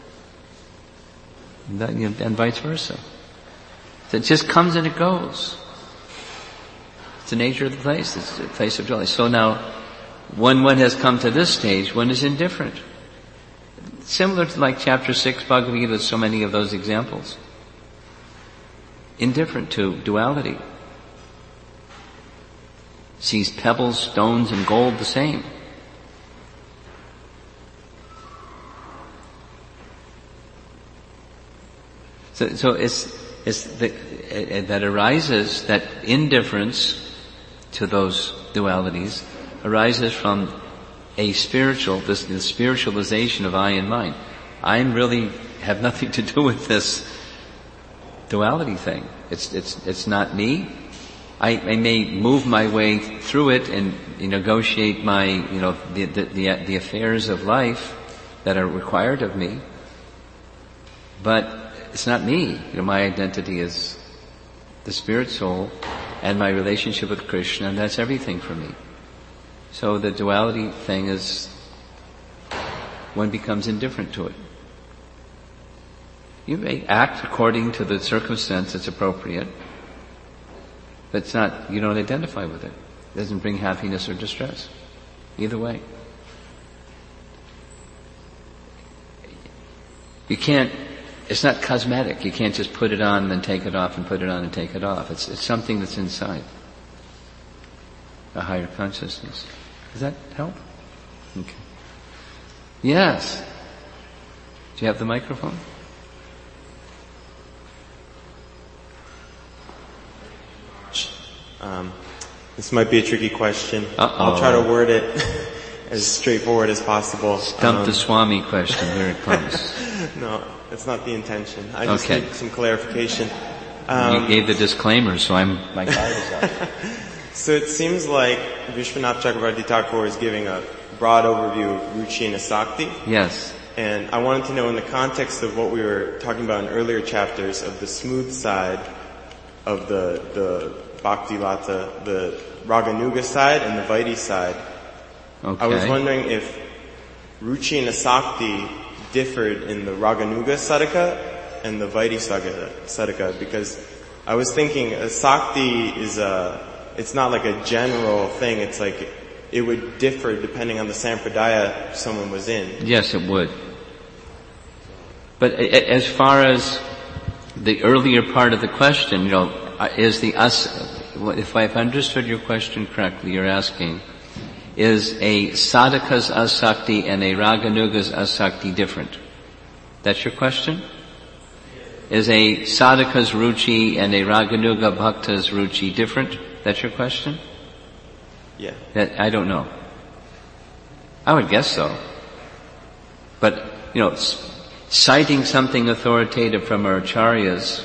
And, that, you know, and vice versa. So it just comes and it goes. It's the nature of the place. It's the place of duality. So now, when one has come to this stage, one is indifferent. Similar to like chapter six, Bhagavad Gita, so many of those examples. Indifferent to duality. Sees pebbles, stones, and gold the same. So, so it's, it's the, it, that arises, that indifference to those dualities arises from a spiritual, this, the spiritualization of I and mine. I really have nothing to do with this duality thing. It's, it's, it's not me. I, I may move my way through it and you know, negotiate my, you know, the, the, the, the affairs of life that are required of me. But it's not me. You know, my identity is the spirit soul and my relationship with Krishna, and that's everything for me. So the duality thing is, one becomes indifferent to it. You may act according to the circumstance that's appropriate, but it's not, you don't identify with it. It doesn't bring happiness or distress. Either way. You can't, it's not cosmetic. You can't just put it on and then take it off and put it on and take it off. It's, it's something that's inside. A higher consciousness. Does that help? Okay. Yes. Do you have the microphone? Um, this might be a tricky question. Uh-oh. I'll try to word it as straightforward as possible. Stump um, the Swami question. Here it comes. No, that's not the intention. I just okay. need some clarification. Um, you gave the disclaimer, so I'm, my guard is up. So it seems like Vishwanath Chakravarti Thakur is giving a broad overview of Ruchi and Asakti. Yes. And I wanted to know, in the context of what we were talking about in earlier chapters, of the smooth side of the, the Bhakti Lata, the Raganuga side and the Vaidhi side. Okay. I was wondering if Ruchi and Asakti differed in the Raganuga Sadhaka and the Vaidhi Sadhaka, because I was thinking Asakti is a, it's not like a general thing, it's like it would differ depending on the sampradaya someone was in. Yes, it would. But as far as the earlier part of the question, you know, is the us, if I've understood your question correctly, you're asking, is a sadhaka's asakti and a raganuga's asakti different? That's your question? Is a sadhaka's ruchi and a raganuga bhakta's ruchi different? That's your question? Yeah. That, I don't know. I would guess so. But, you know, citing something authoritative from our acharyas,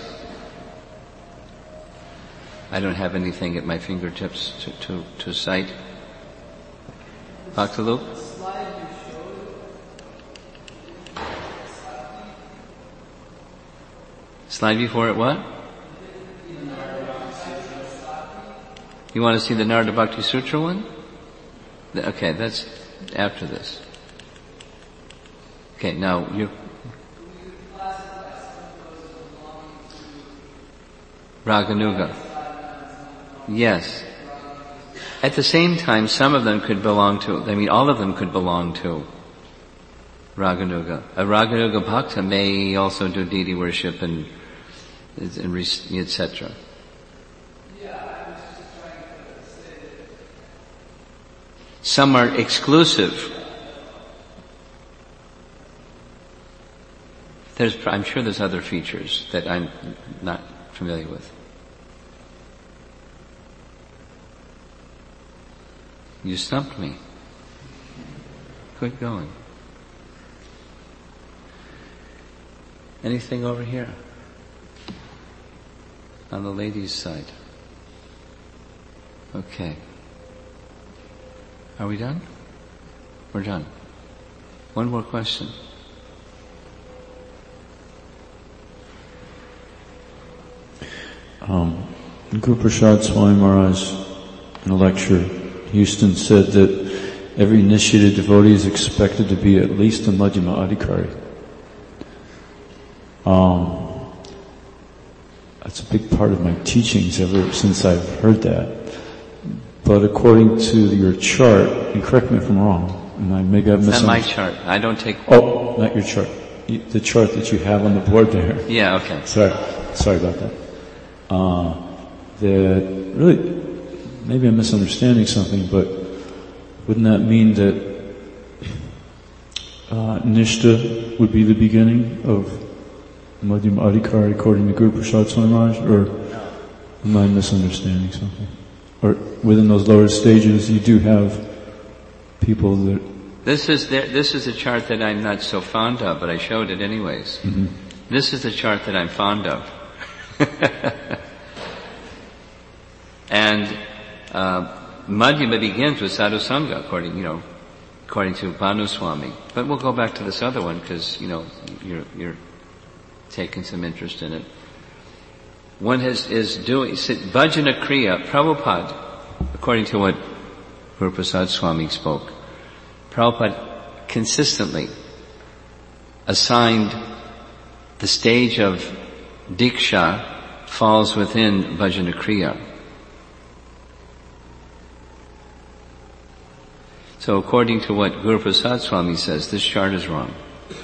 I don't have anything at my fingertips to, to, to cite. Doctor Luke? Slide before it what? You want to see the Narada Bhakti Sutra one? Okay, that's after this. Okay, now you Raganuga. Yes. At the same time, some of them could belong to, I mean, all of them could belong to Raganuga. A Raganuga Bhakta may also do deity worship and, and et cetera. Some are exclusive. There's, I'm sure there's other features that I'm not familiar with. You stumped me. Good going. Anything over here? On the ladies' side. Okay. Are we done? We're done. One more question. Um, Guru Prasad Swami Maharaj, in a lecture in Houston, said that every initiated devotee is expected to be at least a Madhyama Adhikari. Um, that's a big part of my teachings ever since I've heard that. but according to your chart, and correct me if I'm wrong, and I maybe I've It's not my misunderstood. chart. I don't take... Oh, not your chart. You- The chart that you have on the board there. Yeah, okay. Sorry, sorry about that. Uh, that really, maybe I'm misunderstanding something, but wouldn't that mean that uh, Nishta would be the beginning of Madhyam Adhikar according to Guru Prasad Swami Maharaj, or am I misunderstanding something? Or within those lower stages, you do have people that... This is the, this is a chart that I'm not so fond of, but I showed it anyways. Mm-hmm. This is the chart that I'm fond of. And uh, Madhyama begins with Sadhu Sangha, according, you know, according to Bhanu Swami. But we'll go back to this other one because, you know, you're, you're taking some interest in it. One has, is doing, Bhajana Kriya, Prabhupada, according to what Guru Prasad Swami spoke, Prabhupada consistently assigned the stage of Diksha falls within Bhajana Kriya. So according to what Guru Prasad Swami says, this chart is wrong.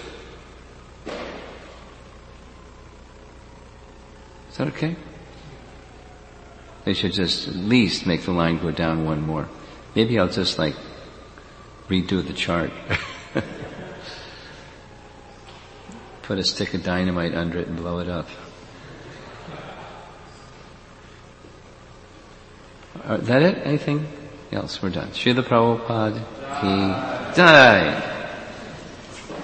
Is that okay? They should just at least make the line go down one more. Maybe I'll just like redo the chart. Put a stick of dynamite under it and blow it up. Is that it? Anything else? We're done. Srila Prabhupada, he died.